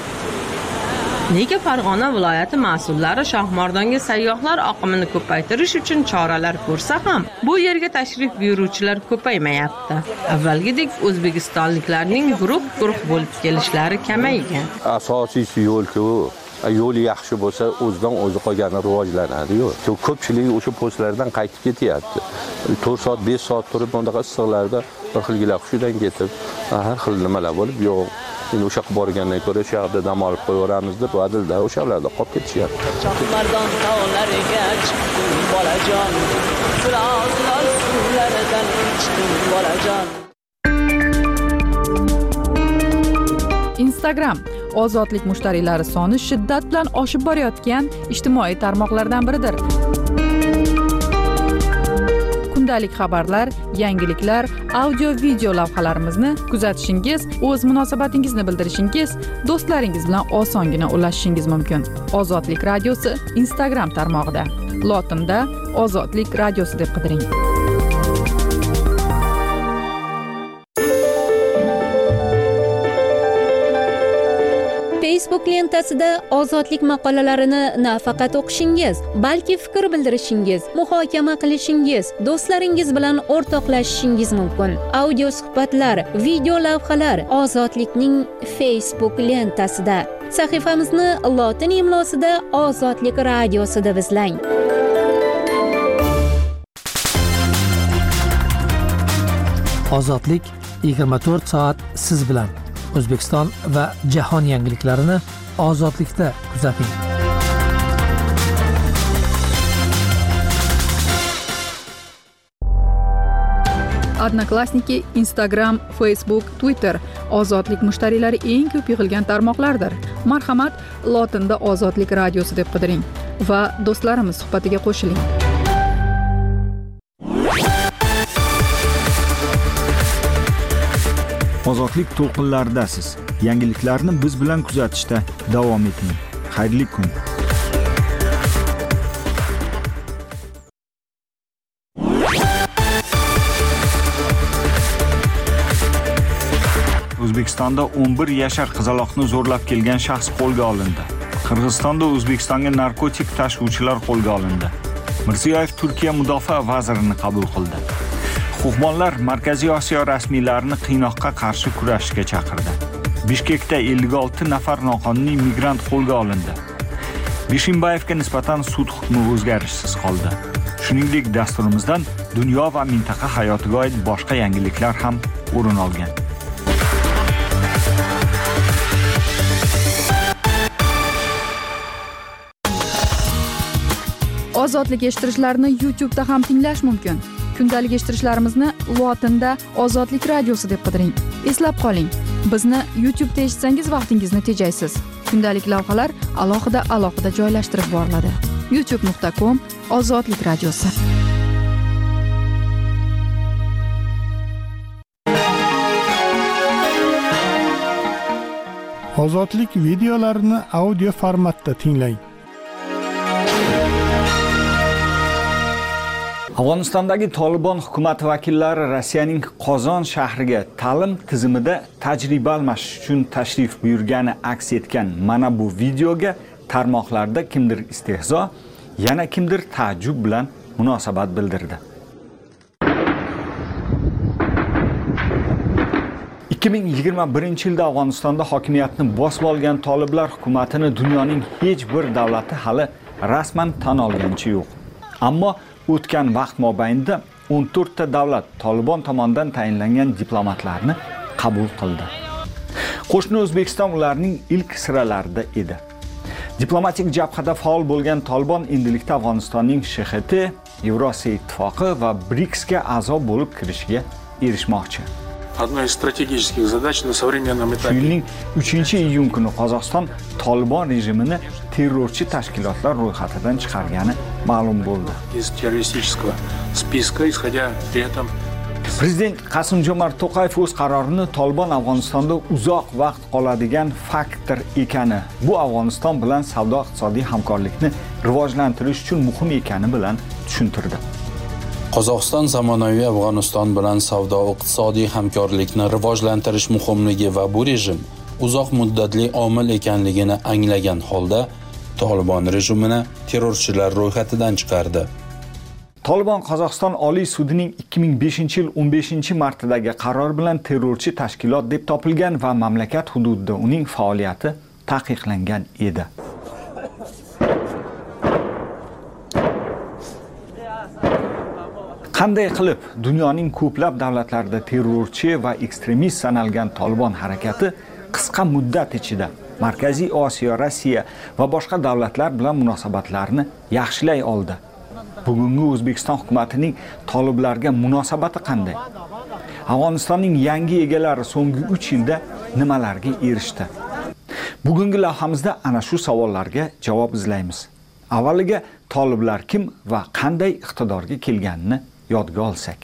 Nega Farg'ona viloyati mas'ullari Shohmardonga sayyohlar oqimini ko'paytirish uchun choralar ko'rsa ham, bu yerga tashrif buyuruvchilar ko'paymayapti. Avvalgidek o'zbekistonliklarning guruh bo'lib kelishlari kamaygan. Asosiysi yo'l-ku. Yo'li yaxshi bo'lsa, o'zidan o'zi qolgani rivojlanadi-yu. Ko'pchilik o'sha postlardan qaytib ketyapti. 4 soat, 5 soat turib, bundaqa issiqlarda bir xilgilar hushidan ketib, har xil nimalar bo'lib, yo'q. Endi o'sha qilib borgandan ko'ra shu yerda dam olib qo'yaveramiz deb Vodilda o'shalarda qolib ketishyapti. Shohmardon tog'lariga chiqdim bolajon, sirozlar suvlaridan ichdim bolajon. Instagram ozodlik mushtariylari soni shiddat bilan oshib borayotgan ijtimoiy tarmoqlardan biridir. Kundalik xabarlar, yangiliklar, audio-video lavhalarimizni kuzatishingiz, o'z munosabatingizni bildirishingiz, do'stlaringiz bilan osongina ulashishingiz mumkin. Ozodlik radiosi Instagram tarmog'ida. Lotinda Ozodlik radiosi deb qidiring. Facebook lentasida ozodlik maqolalarini nafaqat o'qishingiz, balki fikr bildirishingiz, muhokama qilishingiz, do'stlaringiz bilan o'rtoqlashishingiz mumkin. Audio suhbatlar, video lavhalar ozodlikning Facebook lentasida. Sahifamizni lotin imlosida Ozodlik radiosi deb izlang. Ozodlik 24 soat siz bilan. O'zbekiston va jahon yangiliklarini ozodlikda kuzating. Odnoklassniki, Instagram, Facebook, Twitter ozodlik mushtariylari eng ko'p yig'ilgan tarmoqlardir. Marhamat, lotinda Ozodlik radiosi deb qidiring va do'stlarimiz suhbatiga qo'shiling. Ozodlik to'lqinlaridasiz. Yangiliklarni biz bilan kuzatishda davom eting. Xayrli kun. O'zbekistonda 11 yashar qizaloqni zo'rlab kelgan shaxs qo'lga olindi. Qirg'izistonda O'zbekistonga narkotik tashuvchilar qo'lga olindi. Mirziyoyev Turkiya mudofaa vazirini qabul qildi. Huquqbonlar Markaziy Osiyo rasmiylarini qiynoqqa qarshi kurashishga chaqirdi. Bishkekda 56 nafar noqonuniy migrant qo'lga olindi. Bishimbayevga nisbatan sud hukmi o'zgarishsiz qoldi. Shuningdek, dasturimizdan dunyo va mintaqa hayotiga oid boshqa yangiliklar ham o'rin olgan. Ozodlik eshittirishlarni YouTube'da ham tinglash mumkin. Kundalik eshittirishlarimizni lotinda Ozodlik radiosi deb qidiring. Eslab qoling, bizni YouTube'da eshitsangiz vaqtingizni tejaysiz. Kundalik lavhalar alohida joylashtirib boriladi. youtube.com/Ozodlik radiosi. Ozodlik videolarini audio formatda tinglang. Afg'onistondagi Tolibon hukumati vakillari Rossiyaning Qozon shahriga ta'lim tizimida tajriba almashish uchun tashrif buyurgani aks etgan mana bu videoga tarmoqlarda kimdir istehzo, yana kimdir taajjub bilan munosabat bildirdi. 2021-yilda Afg'onistonda hokimiyatni bosib olgan toliblar hukumatini dunyoning hech bir davlati hali rasman tan olganicha yo'q. Ammo o'tgan vaqt mobaynida 14 ta davlat Tolibon tomonidan tayinlangan diplomatlarni qabul qildi. Qo'shni O'zbekiston ularning ilk siralarida edi. Diplomatik jabhada faol bo'lgan Tolibon endilikda Afg'onistonning SHT, Yevrosiyo ittifoqi va BRICSga a'zo bo'lib kirishiga erishmoqchi. Одной из стратегических задач на современном этапе. Yilning 3-iyun kuni Qozog'iston Tolibon rejimini terrorchi tashkilotlar ro'yxatidan chiqargani ma'lum bo'ldi. Из террористического списка, исходя при этом Prezident Qasim-Jomart To'qayev o'z qarorini Tolibon Afg'onistonda uzoq vaqt qoladigan faktor ekani, bu Afg'oniston bilan savdo-iqtisodiy hamkorlikni rivojlantirish uchun muhim ekani bilan tushuntirdi. Qozog'iston zamonaviy Afg'oniston bilan savdo-iqtisodiy hamkorlikni rivojlantirish muhimligi va bu rejim uzoq muddatli omil ekanligini anglagan holda Tolibon rejimini terrorchilar ro'yxatidan chiqardi. Tolibon Qozog'iston Oliy sudining 2005-yil 15-martidagi qaror bilan terrorchi tashkilot deb topilgan va mamlakat hududida uning faoliyati taqiqlangan edi. Qanday qilib dunyoning ko'plab davlatlarida terrorchi va ekstremist sanalgan Tolibon harakati qisqa muddat ichida Markaziy Osiyo, Rossiya va boshqa davlatlar bilan munosabatlarni yaxshilay oldi? Bugungi O'zbekiston hukumatining toliblarga munosabati qanday? Afg'onistonning yangi egalari so'nggi 3 yilda nimalarga erishdi? Bugungi lavhamizda ana shu savollarga javob izlaymiz. Avvaliga toliblar kim va qanday iqtidorga kelganini yodga olsak.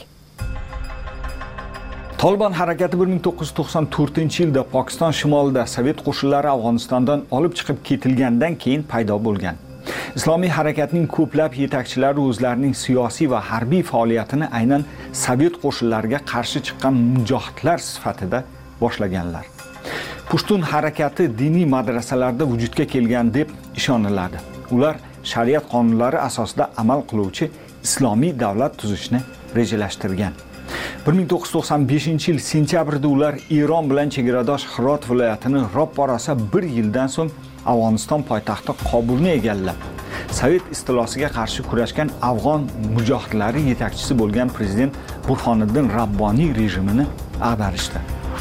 Tolibon harakati 1994-yilda Pokiston shimolida Sovet qo'shinlari Afg'onistondan olib chiqib ketilgandan keyin paydo bo'lgan. Islomiy harakatning ko'plab yetakchilari o'zlarining siyosiy va harbiy faoliyatini aynan Sovet qo'shinlariga qarshi chiqqan mujohidlar sifatida boshlaganlar. Pushtun harakati diniy madrasalarda vujudga kelgan deb ishoniladi. Ular shariat qonunlari asosida amal qiluvchi islomiy davlat tuzishni rejalashtirgan. 1995-yil sentyabrda ular Eron bilan chegaradosh Hirot viloyatini ro'porosa 1 yildan so'ng Afg'oniston poytaxti Qobulni egallab, Sovet istilosiga qarshi kurashgan afg'on mujohidlari yetakchisi bo'lgan prezident Burhoniddin Rabboniy rejimini ag'darishdi.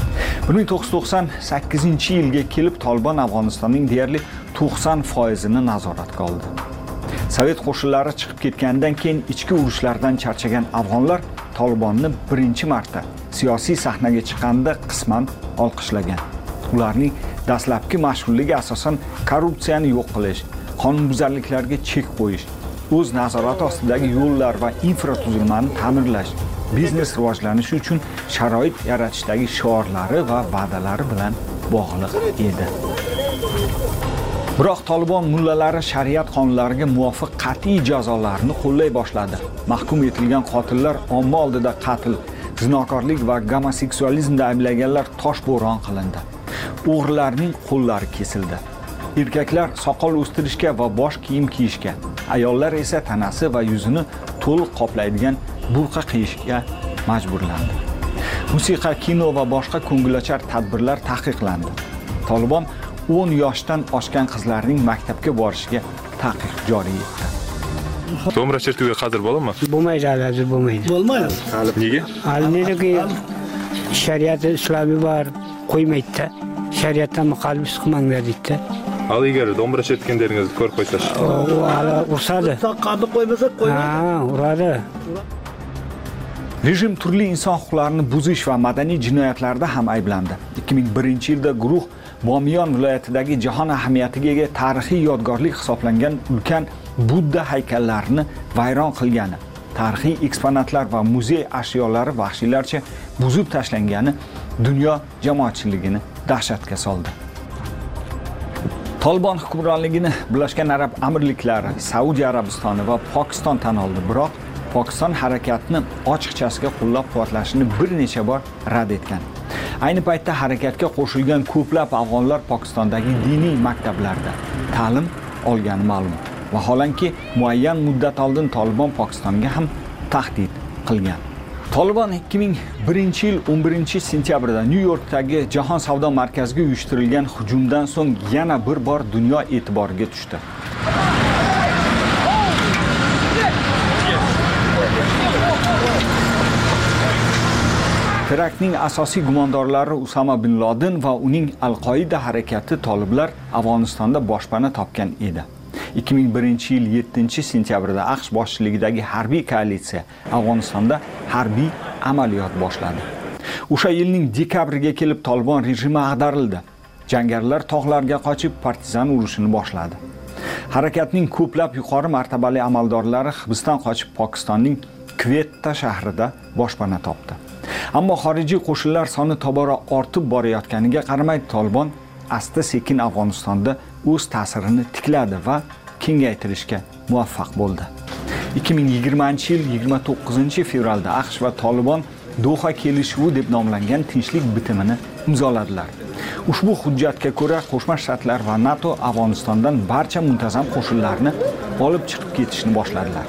1998-yilga kelib Tolibon Afg'onistonning deyarli 90%ni nazoratga oldi. Sovet qo'shinlari chiqib ketgandan keyin ichki urushlardan charchagan afg'onlar Tolibonni birinchi marta siyosiy sahnaga chiqqanda qisman olqishlagan. Ularning dastlabki mashg'ulligi asosan korrupsiyani yo'q qilish, qonunbuzarliklarga chek qo'yish, o'z nazorati ostidagi yo'llar va infratuzilmani ta'mirlash, biznes rivojlanishi uchun sharoit yaratishdagi shiorlari va va'dalari bilan bog'liq edi. Biroq Tolibon mullalari shariat qonunlariga muvofiq qat'iy jazolarni qo'llay boshladi. Mahkum etilgan qotillar omma oldida qatl, zinokorlik va gomoseksualizmda ayblanganlar toshbo'ron qilindi. O'g'rilarning qo'llari kesildi. Erkaklar soqol o'stirishga va bosh kiyim kiyishga, ayollar esa tanasi va yuzini to'liq qoplaydigan burqa kiyishga majburlandi. Musiqa, kino va boshqa ko'ngilochar tadbirlar taqiqlandi. Tolibon 10 yoshdan oshgan qizlarning maktabga borishiga taqiq joriy etdi. Do'mra chertuga qadr bo'ladimi? Bo'lmaydi, hozir bo'lmaydi. Bo'lmaydi. Nega? Nega shariat islomiy bor, qo'ymaydi. Shariatdan qalb siqmanglar deydi. Hali agar do'mra chertganlaringizni ko'rib qo'ysangiz. Hali ursadi. Qadr qo'ymasak qo'ymaydi. Ha, uradi. Rejim turli inson huquqlarini buzish va madaniy jinoyatlarda ham ayblandi. 2001-yilda guruh Bomiyon viloyatidagi jahon ahamiyatiga ega tarixiy yodgorlik hisoblangan ulkan Budda haykallarini vayron qilgani, tarixiy eksponatlar va muzey ashyolari vahshiylarcha buzib tashlangani dunyo jamoatchiligini dahshatga soldi. Tolibon hukmronligini Birlashgan Arab Amirliklari, Saudiya Arabistoni va Pokiston tan oldi, biroq Pokiston harakatni ochiqchasiga qo'llab-quvvatlashini bir necha bor rad etgan. Ayni paytda harakatga qo'shilgan ko'plab afg'onlar Pokistondagi diniy maktablarda ta'lim olgani ma'lum. Vaholanki muayyan muddat oldin Tolibon Pokistonga ham tahdid qilgan. Tolibon 2001-yil 11-sentyabrda Nyu-Yorkdagi Jahon savdo markaziga uyushtirilgan hujumdan so'ng yana bir bor dunyo e'tiboriga tushdi. Teraktning asosiy gumondorlari Usama bin Laden va uning Al-Qoida harakati toliblar Afg'onistonda boshpana topgan edi. 2001-yil 7-sentyabrda AQSh boshchiligidagi harbiy koalitsiya Afg'onistonda harbiy amaliyot boshladi. O'sha yilning dekabriga kelib Tolibon rejimi ag'darildi. Jangarilar tog'larga qochib partizan urushini boshladi. Harakatning ko'plab yuqori martabali amaldorlari hibsdan qochib Pokistonning Kvetta shahrida boshpana topdi. Ammo xorijiy qo'shinlar soni tobora ortib borayotganiga qaramay Tolibon asta-sekin Afg'onistonda o'z ta'sirini tikladi va kengaytirishga muvaffaq bo'ldi. 2020-yil 29-fevralda AQSh va Tolibon Doha kelishuvi deb nomlangan tinchlik bitimini imzoladilar. Ushbu hujjatga ko'ra Qo'shma Shtatlar va NATO Afg'onistondan barcha muntazam qo'shinlarni olib chiqib ketishni boshladilar.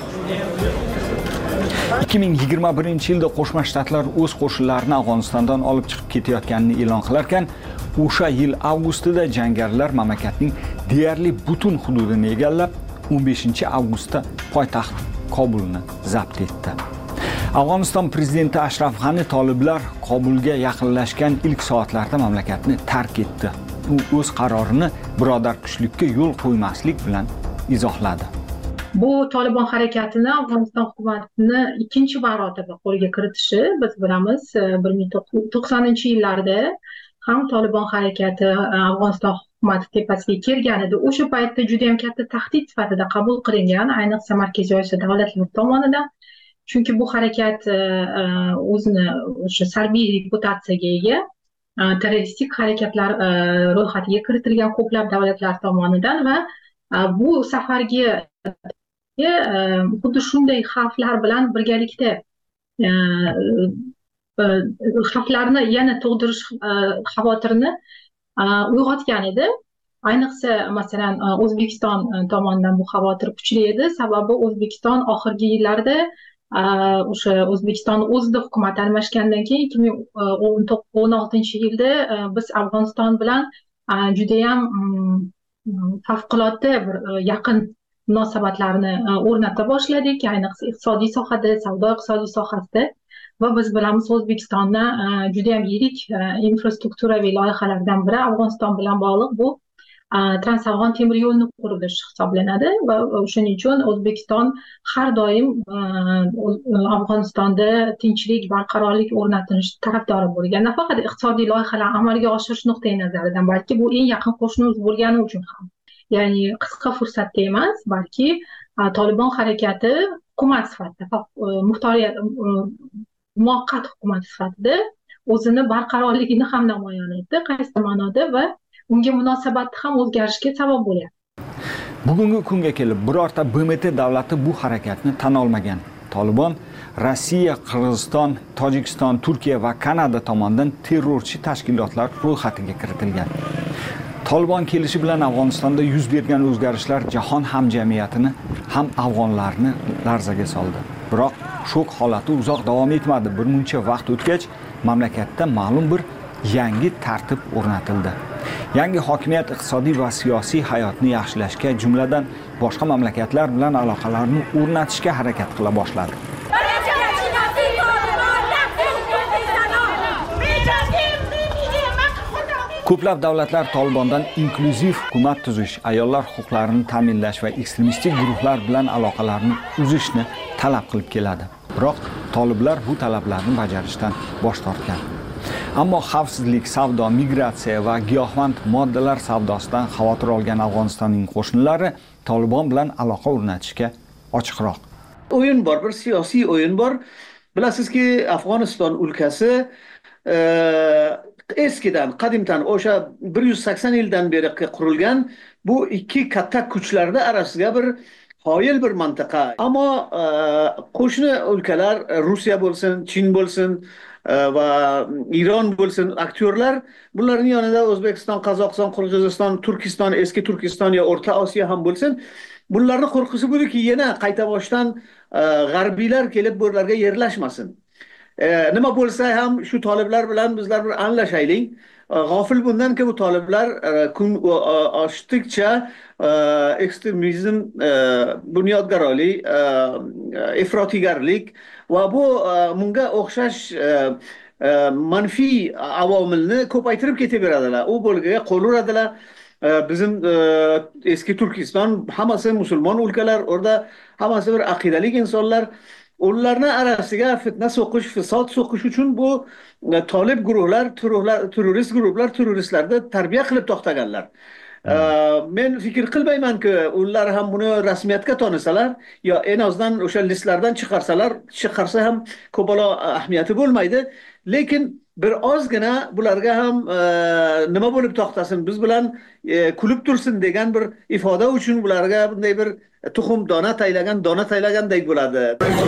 2021-yilda Qo'shma Shtatlar o'z qo'shinlarini Afg'onistondan olib chiqib ketayotganini e'lon qilarkan, o'sha yil avgustida jangarilar mamlakatning deyarli butun hududini egallab, 15-avgustda poytaxt Kobulni zabt etdi. Afg'oniston prezidenti Ashraf G'ani toliblar Kobulga yaqinlashgan ilk soatlarda mamlakatni tark etdi. U o'z qarorini birodarkushlikka yo'l qo'ymaslik bilan izohladi. Bu Tolibon harakatini Afg'oniston hukumatini ikkinchi marotaba qo'lga kiritishi biz bilamiz. 1990-yillarda ham Tolibon harakati Afg'oniston hukumati tepasiga kelgan edi. O'sha paytda juda ham katta tahdid sifatida qabul qilingan, ayniqsa Markaziy Osiyo davlatlari tomonidan. Chunki bu harakat o'zini o'sha salbiy reputatsiyaga ega terroristik harakatlar ro'yxatiga kiritilgan ko'plab davlatlar tomonidan va bu safargi xuddi shunday xavflar bilan birgalikda xavflarni yana tug'dirish xavotirini uyg'otgan edi. Ayniqsa masalan O'zbekiston tomonidan bu xavotir kuchli edi, sababi O'zbekiston oxirgi yillarda o'sha O'zbekiston o'zida hukumat almashgandan keyin 2016-yilda biz Afg'oniston bilan juda ham favqulodda bir yaqin munosabatlarni o'rnata boshladik, ayniqsa iqtisodiy sohada, savdo-iqtisodiy sohasida va biz bilamiz O'zbekistonda juda ham yirik infrastrukturaviy loyihalardan biri Afg'oniston bilan bog'liq bu Transafg'on temir yo'lni qurilish hisoblanadi va shuning uchun O'zbekiston har doim Afg'onistonda tinchlik, barqarorlik o'rnatish tarafdori bo'lgan. Nafaqat iqtisodiy loyihalar amalga oshirish nuqtai nazaridan, balki bu eng yaqin qo'shnimiz bo'lgani uchun ham. Ya'ni qisqa fursatda emas, balki Tolibon harakati hukumat sifatida, muxtoriyat muvaqqat hukumat sifatida o'zini barqarorligini ham namoyon etdi, qaysi ma'noda, va unga munosabatni ham o'zgarishga sabab bo'lyapti. Bugungi kunga kelib birorta BMT davlati bu harakatni tan olmagan. Tolibon Rossiya, Qirg'iziston, Tojikiston, Turkiya va Kanada tomonidan terrorchi tashkilotlar ro'yxatiga kiritilgan. Tolibon kelishi bilan Afg'onistonda yuz bergan o'zgarishlar jahon hamjamiyatini ham afg'onlarni larzaga soldi. Biroq shok holati uzoq davom etmadi. Bir muncha vaqt o'tgach, mamlakatda ma'lum bir yangi tartib o'rnatildi. Yangi hokimiyat iqtisodiy va siyosiy hayotni yaxshilashga, jumladan boshqa mamlakatlar bilan aloqalarni o'rnatishga harakat qila boshladi. Ko'plab davlatlar Tolibondan inklyuziv hukumat tuzish, ayollar huquqlarini ta'minlash va ekstremistik guruhlar bilan aloqalarni uzishni talab qilib keladi. Biroq toliblar bu talablarni bajarishdan bosh tortgan. Ammo xavfsizlik, savdo, migratsiya va giyohvand moddalar savdosidan xavotir olgan Afg'onistonning qo'shinlari Tolibon bilan aloqa o'rnatishga ochiqroq. O'yin bor, bir siyosiy o'yin bor. Bilasizki, Afg'oniston o'lkasi eskidan, qadimdan, o'sha 180 yildan beri qurilgan bu ikki katta kuchlarda orasida bir qoyil bir mantiqa. Ammo qo'shni o'lkalar, Rossiya bo'lsin, Chin bo'lsin va Iron bo'lsin, aktyorlar, bularning yonida O'zbekiston, Qozog'iston, Qirg'iziston, Turkiston, eski Turkiston yo O'rta Osiyo ham bo'lsin, bularning qo'rqusi bo'liki, yana qayta boshdan g'arbiylar kelib bularga yerlashmasin. Nima bo'lsa ham shu toliblar bilan bizlar bir anglashaylik. G'ofil bundanki bu toliblar kun oshtikcha ekstremizm, bunyodgarlik, ifrotgarlik va bu bunga o'xshash manfiy avomilni ko'paytirib ketaveradilar. U bo'lgaga qo'l uradilar. Bizim eski Turkiston hammasi musulmon o'lkalar, orada hammasi bir aqidalik insonlar. Ularning arasiga fitna so'qish, fasod so'qish uchun bu tolib guruhlar, terrorist guruhlar, terroristlarni tarbiya qilib to'xtaganlar. Men fikr qilmaymanki, ular ham buni rasmiyatga tonisalar yo en azdan o'sha listlardan chiqarsa ham ko'palo ahamiyati bo'lmaydi. Lekin bir ozgina bularga ham nima bo'lib to'xtasin, biz bilan kulib tursin degan bir ifoda uchun bularga bunday bir tuxum dona taylagandek bo'ladi.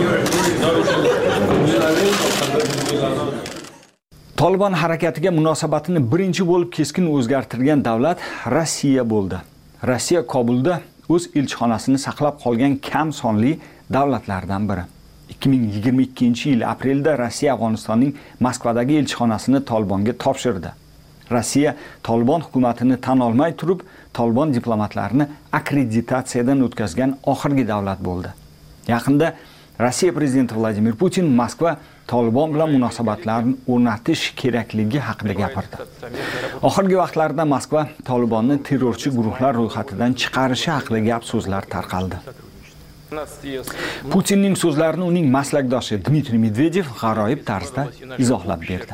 Tolibon harakatiga munosabatini birinchi bo'lib keskin o'zgartirgan davlat Rossiya bo'ldi. Rossiya Kobulda o'z elchixonasini saqlab qolgan kam sonli davlatlardan biri. 2022-yil aprelda Rossiya Afg'onistonning Moskvadagi elchixonasini Tolibonga topshirdi. Rossiya Tolibon hukumatini tan olmay turib, Tolibon diplomatlarini akkreditatsiyadan o'tkazgan oxirgi davlat bo'ldi. Yaqinda Rossiya prezidenti Vladimir Putin Moskva Tolibon bilan munosabatlarni o'rnatish kerakligi haqida gapirdi. Oxirgi vaqtlarda Moskva Tolibonni terrorchi guruhlar ro'yxatidan chiqarishi haqida gap so'zlar tarqaldi. Putinning so'zlarini uning maslakdoshi Dmitriy Medvedev g'aroyib tarzda izohlab berdi.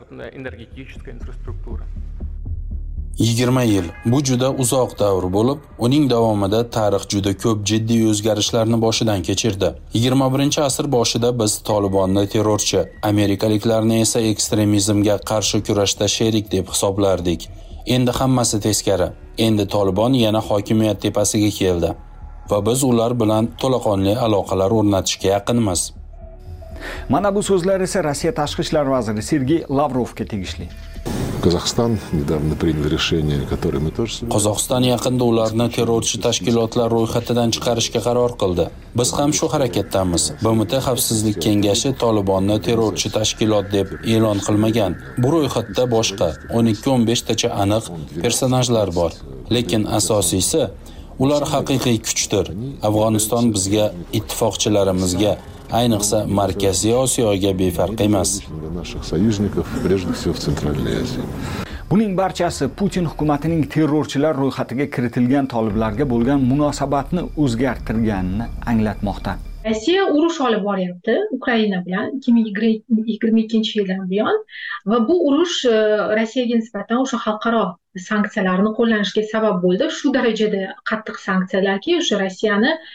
20 yil bu juda uzoq davr bo'lib, uning davomida tarix juda ko'p jiddiy o'zgarishlarni boshidan kechirdi. 21-asr boshida biz Tolibonni terrorchi, amerikaliklarni esa ekstremizmga qarshi kurashda sherik deb hisoblardik. Endi hammasi teskari. Endi Tolibon yana hokimiyat tepasiga keldi va biz ular bilan to'laqonli aloqalar o'rnatishga yaqinmiz. Mana bu so'zlar esa Rossiya tashqi ishlar vaziri Sergey Lavrovga tegishli. Qozog'iston недавно принял решение, которое мы тоже... Qozog'iston yaqinda ularni terrorchi tashkilotlar ro'yxatidan chiqarishga qaror qildi. Biz ham shu harakatdamiz. BMT Xavfsizlik kengashi Tolibonni terrorchi tashkilot deb e'lon qilmagan. Bu ro'yxatda boshqa 12-15 tacha aniq personajlar bor. Lekin asosiysi ular haqiqiy kuchdir. Afg'oniston bizga, ittifoqchilarimizga, ayniqsa Markaziy Osiyoga befarq emas. Buning barchasi Putin hukumatining terrorchilar ro'yxatiga kiritilgan toliblarga bo'lgan munosabatni o'zgartirganini anglatmoqda. Rossiya urush olib boryapti Ukraina bilan 2022-yildan buyon va bu urush Rossiyaga nisbatan o'sha xalqaro sanksiyalarni qo'llanishga sabab bo'ldi. Shu darajada qattiq sanksiyalarki, o'sha Rossiyani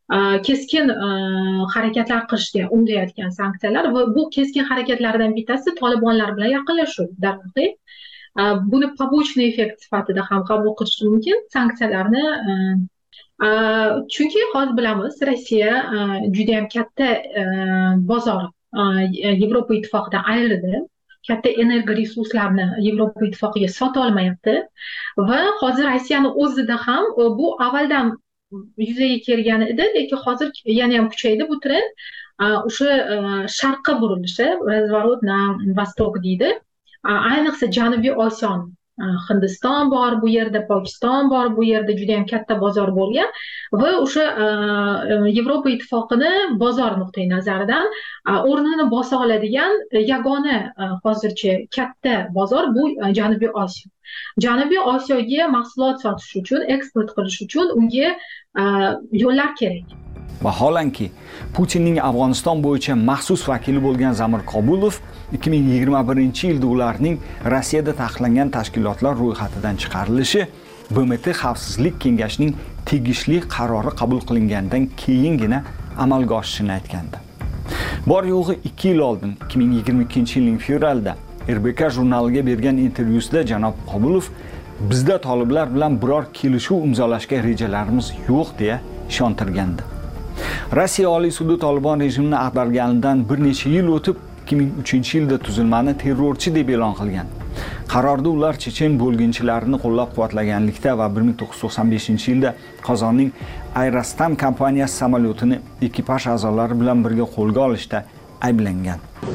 keskin harakatlar qilishga undayotgan sanksiyalar va bu keskin harakatlardan bittasi Tolibonlar bilan yaqinlashuv. Darhaqiqat buni побочный effekt sifatida ham qabul qilish mumkin sanksiyalarni. Chunki hozir bilamiz, Rossiya juda ham katta bozor Yevropa ittifoqidan ayrildi. Katta energiya resurslarni Yevropa ittifoqiga sota olmayapti va hozir Rossiyani o'zida ham bu avvaldan yuzaga kelgan edi, lekin hozir yana ham kuchaydi bu trend. O'sha sharqqa burilishi, разворот на восток deydi. Ayniqsa Janubiy Osiyoni, Hindiston bor bu yerda, Pokiston bor bu yerda, juda ham katta bozor bo'lgan va o'sha Yevropa ittifoqini bozor nuqtai nazaridan o'rnini bosa oladigan yagona hozircha katta bozor bu Janubiy Osiyo. Janubiy Osiyoga mahsulot sotish uchun, eksport qilish uchun unga yo'llar kerak. Vaholanki Putinning Afg'oniston bo'yicha maxsus vakili bo'lgan Zamir Qobulov 2021-yilda ularning Rossiyada taqiqlangan tashkilotlar ro'yxatidan chiqarilishi BMT Xavfsizlik kengashining tegishli qarori qabul qilingandan keyingina amalga oshishini aytgandi. Bor yo'g'i 2 yil oldin 2022-yilning fevralda RBK jurnaliga bergan intervyusida janob Qobulov bizda toliblar bilan biror kelishuv imzolashga rejalarimiz yo'q deya ishontirgandi. Rossiya Oliy sudi Tolibon rejimini ag'darganidan bir necha yil o'tib 2003-yilda tuzilmani terrorchi deb e'lon qilgan. Qarorda ular chechen bo'lginchilarini qo'llab-quvvatlaganlikda va 1995-yilda Qozonning Aerostam kompaniyasi samolyotini ekipaj a'zolari bilan birga qo'lga olishda ayblangan.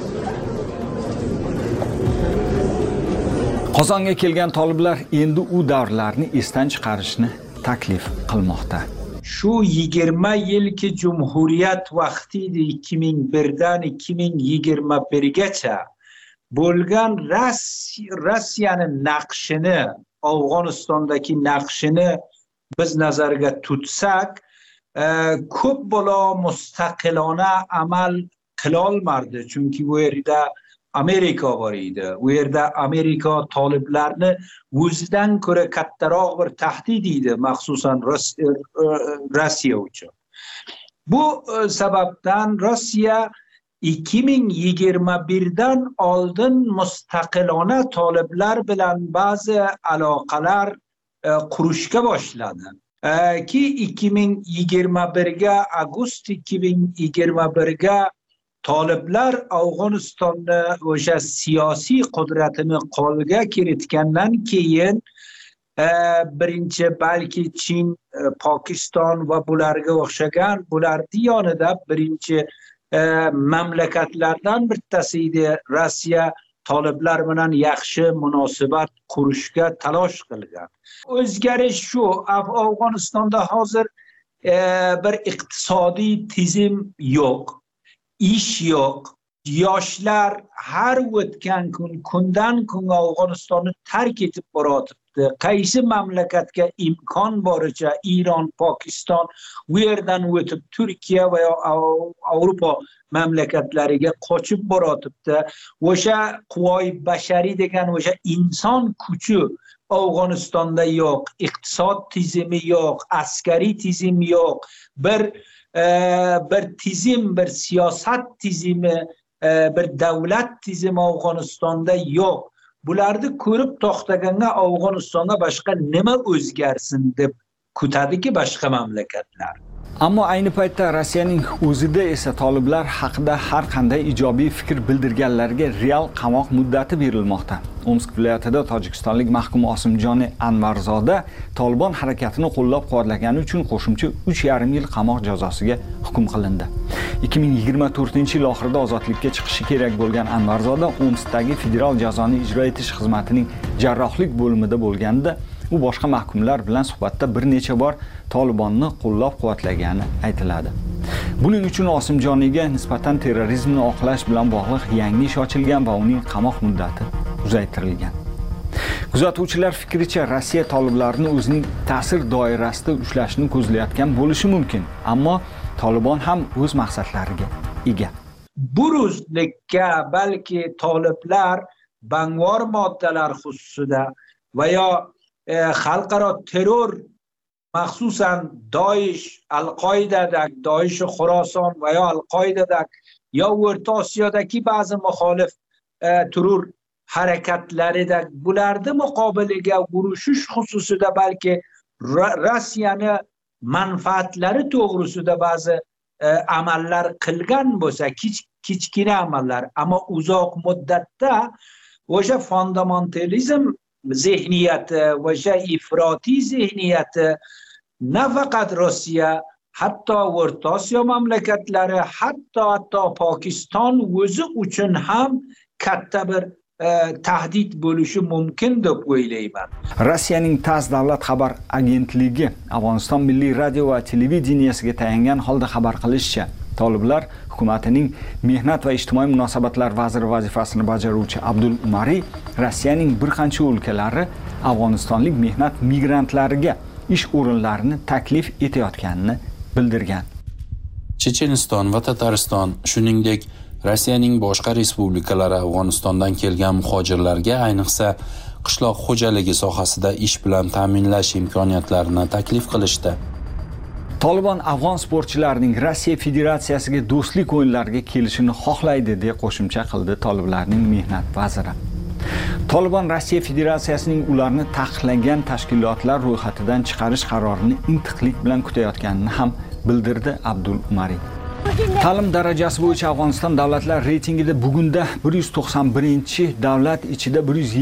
Qozonga kelgan toliblar endi u davrlarni esdan chiqarishni taklif qilmoqda. Shu 20 yilki Cumhuriyet vaqtida 2001dan 2021gacha bo'lgan Rossiyaning naqshini, Afg'onistondagi naqshini biz nazarga tutsak, ko'p bo'la mustaqilona amal qila olmadi. Chunki bu yerda Amerika bor edi. U yerda Amerika toliblarni o'zidan ko'ra kattaroq bir tahdid edi, maxsusan Rossiya uchun. Bu sababdan Rossiya 2021dan oldin mustaqilona toliblar bilan ba'zi aloqalar qurishga boshladi. Ki 2021ga avgust 2021ga toliblar Afg'onistonni o'sha siyosiy qudratini qo'lga kiritgandan keyin birinchi balki Chin, Pokiston va bularga o'xshagan bularning yonida birinchi mamlakatlardan bittasi edi Rossiya toliblar bilan yaxshi munosabat qurishga talosh qilgan. O'zgarish shu, Afg'onistonda hozir bir iqtisodiy tizim yo'q. Ish yo'q. Yoshlar har o'tgan kundan kunga Afg'onistonni tark etib boryapti. Qaysi mamlakatga imkon boricha Iron, Pokiston, u yerdan o'tib Turkiya va Avrupa mamlakatlariga qochib boryapti. O'sha quvvoy bashariy degan o'sha inson kuchi Afg'onistonda yo'q, iqtisod tizimi yo'q, askariy tizim yo'q. Bir tizim, bir siyosat tizimi, bir davlat tizimi Afg'onistonda yo'q. Bularni ko'rib to'xtaganda Afg'onistonda boshqa nima o'zgarsin deb kutadiki boshqa mamlakatlar. Ammo ayni paytda Rossiyaning o'zida esa toliblar haqida har qanday ijobiy fikr bildirganlarga real qamoq muddati berilmoqda. Omsk viloyatida tojikistonlik mahkum Osimjoni Anvarzoda Tolibon harakatini qo'llab-quvvatlagani uchun qo'shimcha 3,5 yil qamoq jazosiga hukm qilindi. 2024-yil oxirida ozodlikka chiqishi kerak bo'lgan Anvarzoda Omskdagi federal jazoni ijro etish xizmatining jarrohlik bo'limida bo'lganda u boshqa mahkumlar bilan suhbatda bir necha bor Tolibonni qo'llab-quvvatlagani aytiladi. Buning uchun Osimjoniga nisbatan terrorizmni oqlash bilan bog'liq yangi ish ochilgan va uning qamoq muddati uzaytirilgan. Kuzatuvchilar fikricha Rossiya toliblarni o'zining ta'sir doirasida ushlashni ko'zlayotgan bo'lishi mumkin, ammo Tolibon ham o'z maqsadlariga ega. Buruzlikka balki toliblar bangvor moddalar xususida va yo xalqaro terror maxsusan Doish, Al-Qoidadak, Doish Xorason va yo Al-Qoidadak yo O'rta Osiyodagi ba'zi muxolif terror harakatlarida bularni muqobiliga urushish xususida balki Rossiyani manfaatlari to'g'risida ba'zi amallar qilgan bo'lsa, kichkina amallar, ammo uzoq muddatda o'sha fundamentalizm zihniyati, o'sha ifrotiy zihniyati nafaqat Rossiya, hatto O'rta Osiyo mamlakatlari, hatto Pokiston o'zi uchun ham katta bir tahdid bo'lishi mumkin deb o'ylayman. Rossiyaning TASS davlat xabar agentligi Afg'oniston milliy radio va televideniyasiga tayangan holda xabar qilishicha, toliblar hukumatining mehnat va ijtimoiy munosabatlar vaziri vazifasini bajaruvchi Abdul Umari Rossiyaning bir qancha o'lkalari afg'onistonlik mehnat migrantlariga ish o'rinlarini taklif etayotganini bildirgan. Checheniston va Tatariston, shuningdek Rossiyaning boshqa respublikalari Afg'onistondan kelgan muhojirlarga ayniqsa qishloq xo'jaligi sohasida ish bilan ta'minlash imkoniyatlarini taklif qilishdi. Tolibon afg'on sportchilarining Rossiya Federatsiyasiga do'stlik o'yinlariga kelishini xohlaydi deb qo'shimcha qildi toliblarning mehnat vaziri. Tolibon Rossiya Federatsiyasining ularni taqiqlangan tashkilotlar ro'yxatidan chiqarish qarorini intiqlik bilan kutayotganini ham bildirdi Abdul Umari. Ta'lim darajasi bo'yicha Afg'oniston davlatlar reytingida bugunda 191-davlat ichida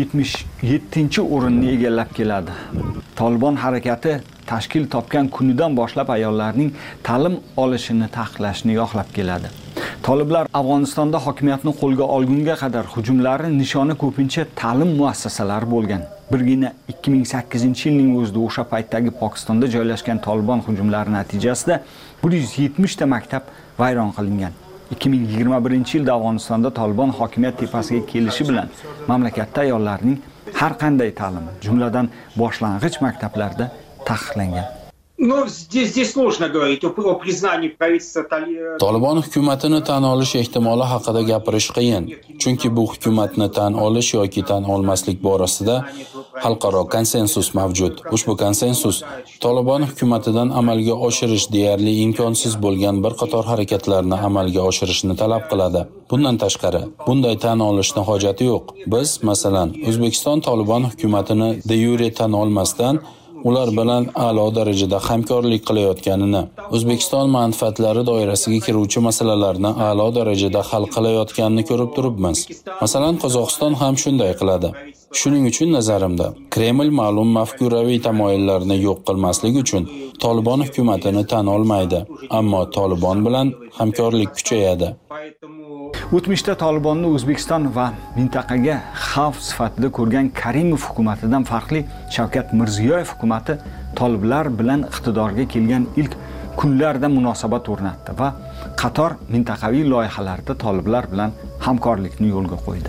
177-o'rinni egallab keladi. Tolibon harakati tashkil topgan kunidan boshlab ayollarning ta'lim olishini taqiqlashni yoqlab keladi. Toliblar Afg'onistonda hokimiyatni qo'lga olgunga qadar hujumlari nishoni ko'pincha ta'lim muassasalari bo'lgan. Birgina 2008-yilning o'zida o'sha paytdagi Pokistonda joylashgan Tolibon hujumlari natijasida 170 ta maktab vayron qilingan. 2021-yilda Afg'onistonda Tolibon hokimiyat tepasiga kelishi bilan mamlakatda ayollarning har qanday ta'lim, jumladan boshlang'ich maktablarda taqiqlangan. Здесь сложно говорить о признании правительства Tolibon hukumatini tan olish ehtimoli haqida gapirish qiyin, chunki bu hukumatni tan olish yoki tan olmaslik borasida xalqaro konsensus mavjud. Ushbu konsensus Tolibon hukumatidan amalga oshirish deyarli imkonsiz bo'lgan bir qator harakatlarni amalga oshirishni talab qiladi. Bundan tashqari, bunday tan olishni hojati yo'q. Biz, masalan, O'zbekiston Tolibon hukumatini de yure tan olmasdan ular bilan a'lo darajada hamkorlik qilayotganini, O'zbekiston manfaatlari doirasiga kiruvchi masalalarni a'lo darajada hal qilayotganini ko'rib turibmiz. Masalan, Qozog'iston ham shunday qiladi. Shuning uchun nazarimda, Kreml ma'lum mafkuraviy tamoyillarni yo'q qilmaslik uchun Tolibon hukumatini tan olmaydi, ammo Tolibon bilan hamkorlik kuchayadi. O'tmishda Tolibonni O'zbekiston va mintaqaga xavf sifatida ko'rgan Karimov hukumatidan farqli Shavkat Mirziyoyev hukumati toliblar bilan iqtidorga kelgan ilk kunlarda munosabat o'rnatdi va qator mintaqaviy loyihalarda toliblar bilan hamkorlikni yo'lga qo'ydi.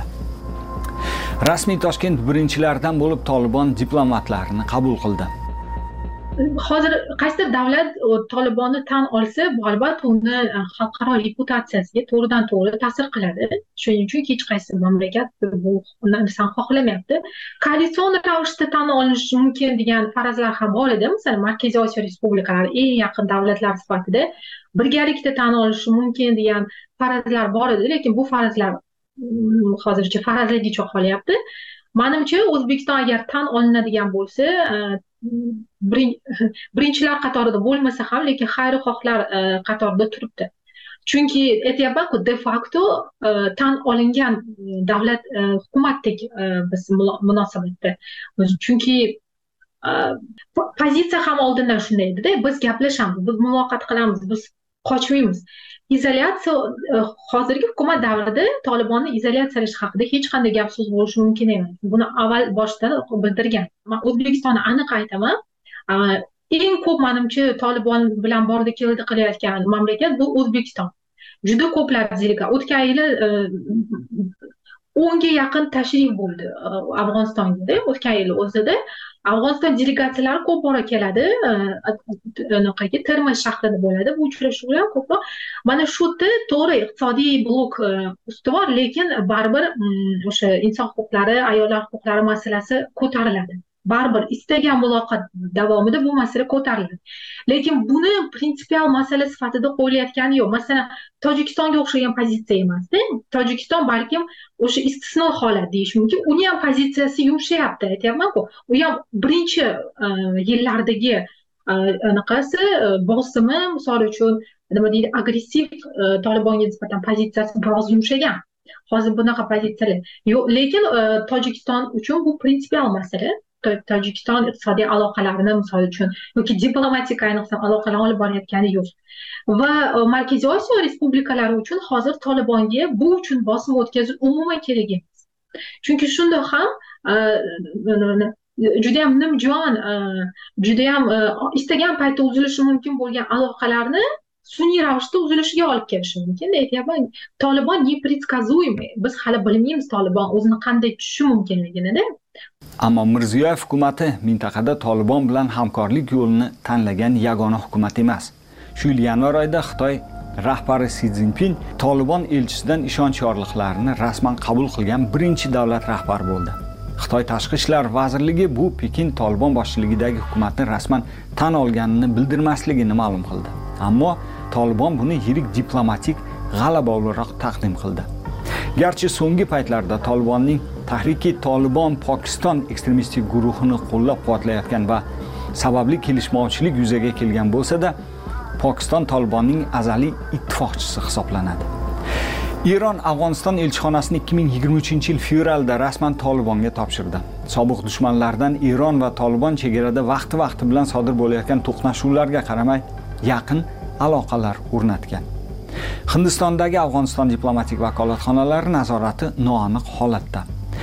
Rasmiy Toshkent birinchilardan bo'lib Tolibon diplomatlarini qabul qildi. Hozir qaysidir davlat Tolibonni tan olsa, albatta uni xalqaro reputatsiyasiga to'g'ridan-to'g'ri ta'sir qiladi. Shuning uchun hech qaysi mamlakat bu narsani xohlamayapti. Koalitsion ravishda tan olinishi mumkin degan farazlar ham bor edi. Masalan, Markaziy Osiyo respublikalari eng yaqin davlatlar sifatida birgalikda tan olishi mumkin degan farazlar bor edi, lekin bu farazlar hozircha farazligicha qolyapti. Menimcha, O'zbekiston agar tan olinadigan bo'lsa, birinchilar qatorida bo'lmasa ham, lekin xayrixohlar qatorida turibdi. Chunki aytyapman-ku, de facto tan olingan davlat hukumatdek biz munosabatda. Chunki pozitsiya ham oldindan shunday edi-da, biz gaplashamiz, biz muloqot qilamiz, biz qochmaymiz. Izolyatsiya hozirgi hukumat davrida Tolibonni izolyatsiyalash haqida hech qanday gap so'z bo'lishi mumkin emas. Buni avval boshdan bildirgan. Men O'zbekistonni aniq aytaman, eng ko'p menimcha Tolibon bilan bordi keldi qilayotgan mamlakat bu O'zbekiston. Juda ko'plab delegatsiya o'tgan yili 10 ga yaqin tashrif bo'ldi Afg'onistonga. O'tgan yil o'zida Afg'oniston delegatsiyalari ko'p bora keladi, anaqaga Termiz shahrida bo'ladi. Bu uchrashuvlar ko'proq mana shu to'g'ri iqtisodiy blok ustuvor, lekin baribir o'sha inson huquqlari, ayollar huquqlari masalasi ko'tariladi. baribir istagan muloqot davomida bu masala ko'tariladi. Lekin buni prinsipial masala sifatida qo'yilayotgani yo'q. Masalan, Tojikistonga o'xshagan pozitsiya emasda. Tojikiston balkim o'sha istisno holat deyish mumkin. Uni ham pozitsiyasi yumshayapti, aytyapman-ku. U ham birinchi yillardagi anaqasi bosimi, misol uchun nima deydi, agressiv Tolibonga nisbatan pozitsiyasi biroz yumshagan. Hozir bunaqa pozitsiyalar yo'q, lekin Tojikiston uchun bu prinsipial masala. Tojikiston iqtisodiy aloqalarini misol uchun yoki diplomatik ayniqsa aloqalar olib borayotgani yo'q. Va Markaziy Osiyo respublikalari uchun hozir Tolibonga bu uchun bosim o'tkazish umuman kerak emas. Chunki shunda ham juda ham nimjon, juda ham istagan paytda uzilishi mumkin bo'lgan aloqalarni sun'iy ravishda uzilishiga olib kelishi mumkin. Aytyapman, Tolibon непредсказуемый. Biz hali bilmaymiz Tolibon o'zini qanday tutishi mumkinligini-da. Ammo Mirziyoyev hukumati mintaqada Tolibon bilan hamkorlik yo'lini tanlagan yagona hukumat emas. Shu yil yanvar oyida Xitoy rahbari Si Szinpin Tolibon elchisidan ishonch yorliqlarini rasman qabul qilgan birinchi davlat rahbari bo'ldi. Xitoy Tashqi ishlar vazirligi bu Pekin Tolibon boshchiligidagi hukumatni rasman tan olganini bildirmasligini ma'lum qildi. Ammo Tolibon buni yirik diplomatik g'alaba o'laroq taqdim qildi. Garchi so'nggi paytlarda Tolibonning Tahriki Tolibon Pokiston ekstremistik guruhini qo'llab-quvvatlayotgan va sababli kelishmovchilik yuzaga kelgan bo'lsa-da, Pokiston Tolibonning azaliy ittifoqchisi hisoblanadi. Eron Afg'oniston elchixonasini 2023-yil fevralda rasman Tolibonga topshirdi. Sobiq dushmanlardan Eron va Tolibon chegarada vaqti bilan sodir bo'layotgan to'qnashuvlarga qaramay yaqin aloqalar o'rnatgan. Hindistondagi Afg'oniston diplomatik vakolatxonalari nazorati noaniq holatda.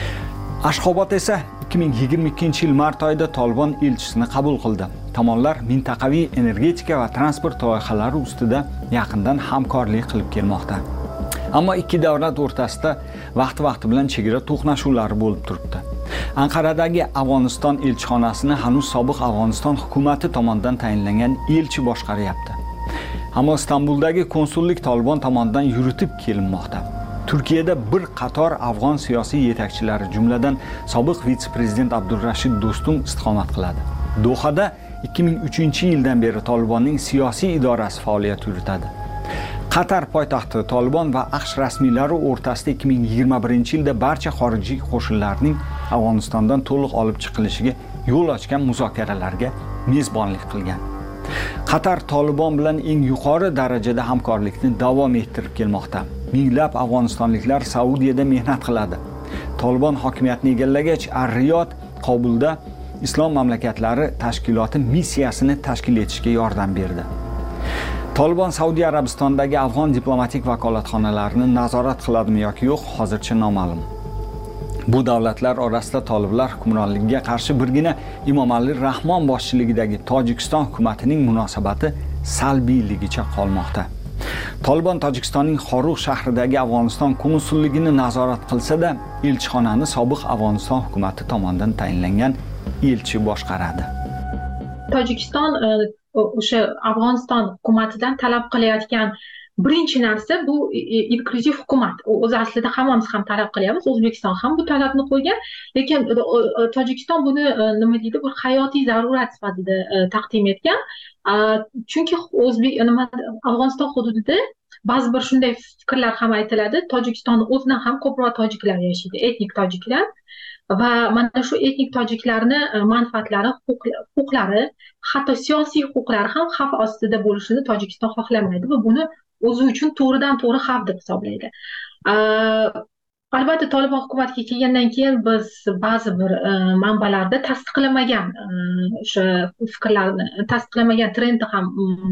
Ashxobod esa 2022-yil mart oyida Tolibon elchisini qabul qildi. Tomonlar mintaqaviy energetika va transport loyihalari ustida yaqindan hamkorlik qilib kelmoqda. Ammo ikki davlat o'rtasida vaqti bilan chegara to'qnashuvlari bo'lib turibdi. Anqaradagi Afg'oniston elchixonasini hanuz sobiq Afg'oniston hukumati tomonidan tayinlangan elchi boshqaryapti. Ammo Istanbuldagi konsullik Tolibon tomonidan yuritib kelinmoqda. Turkiyada bir qator afg'on siyosiy yetakchilari, jumladan sobiq vitse-prezident Abdurrashid Do'stum istiqomat qiladi. Dohada 2003-yildan beri Tolibonning siyosiy idorasi faoliyat yuritadi. Qatar poytaxti Tolibon va AQSh rasmiylari o'rtasida 2021-yilda barcha xorijiy qo'shinlarning Afg'onistondan to'liq olib chiqilishiga yo'l ochgan muzokaralarga mezbonlik qilgan. Qatar Tolibon bilan eng yuqori darajada hamkorlikni davom ettirib kelmoqda. Minglab afg'onistonliklar Saudiyada mehnat qiladi. Tolibon hokimiyatni egallagach, Ar-Riyod Qobulda Islom mamlakatlari tashkiloti missiyasini tashkil etishga yordam berdi. Tolibon Saudiya Arabistondagi afg'on diplomatik vakolatxonalarini nazorat qiladimi yoki yo'q, hozircha noma'lum. Bu davlatlar orasida toliblar hukmronligiga qarshi birgina Emomali Rahmon boshchiligidagi Tojikiston hukumatining munosabati salbiyligicha qolmoqda. Tolibon Tojikistonning Xoruq shahridagi Afg'oniston konsulligini nazorat qilsa-da, elchixonani sobiq Afg'oniston hukumati tomonidan tayinlangan elchi boshqaradi. Tojikiston o'sha Afg'oniston hukumatidan talab qilayotgan birinchi narsa bu inklyuziv hukumat. O'zi aslida hammamiz ham talab qilyapmiz, O'zbekiston ham bu talabni qo'ygan, lekin Tojikiston buni nima deydi, bir hayotiy zarurat sifatida taqdim etgan. Chunki Afg'oniston hududida ba'zi bir shunday fikrlar ham aytiladi. Tojikistonning o'zidan ham ko'proq tojiklar yashaydi, etnik tojiklar. Va mana shu etnik tojiklarni manfaatlari, huquqlari, hatto siyosiy huquqlari ham xavf ostida bo'lishini Tojikiston xohlamaydi va buni o'zi uchun to'g'ridan-to'g'ri xavf deb hisoblaydi. Albatta, Tolibon hukumatiga kelgandan keyin biz ba'zi bir manbalarda tasdiqlamagan o'sha fikrlarni, tasdiqlamagan trendni ham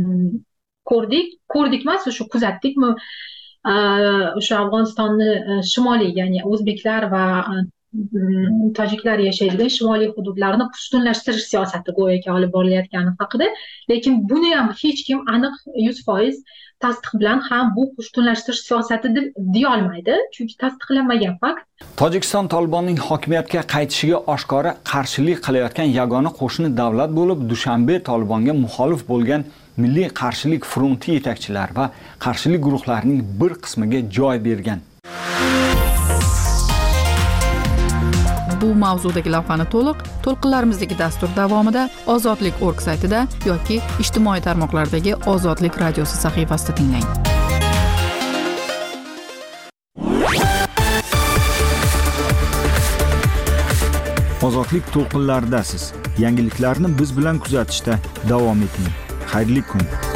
ko'rdik emas, o'sha kuzatdikmi? O'sha Afg'onistonni shimoliy, ya'ni o'zbeklar va tojiklar yashaydigan shimoliy hududlarni pushtunlashtirish siyosati go'yoki olib borilayotgani haqida, lekin buni ham hech kim aniq 100% tasdiq bilan ham bu pushtunlashtirish siyosati deb deya olmaydi, chunki tasdiqlanmagan fakt. Tojikiston Tolibonning hokimiyatga qaytishiga oshkora qarshilik qilayotgan yagona qo'shni davlat bo'lib, Dushanbe Tolibonga muxolif bo'lgan Milliy qarshilik fronti yetakchilari va qarshilik guruhlarining bir qismiga joy bergan. Bu mavzudagi lavhani to'lqinlarimizdagi dastur davomida Ozodlik.org saytida yoki ijtimoiy tarmoqlardagi Ozodlik radiosi sahifasida tinglang. Ozodlik to'lqinlaridasiz. Yangiliklarni biz bilan kuzatishda davom eting. Xayrli kun.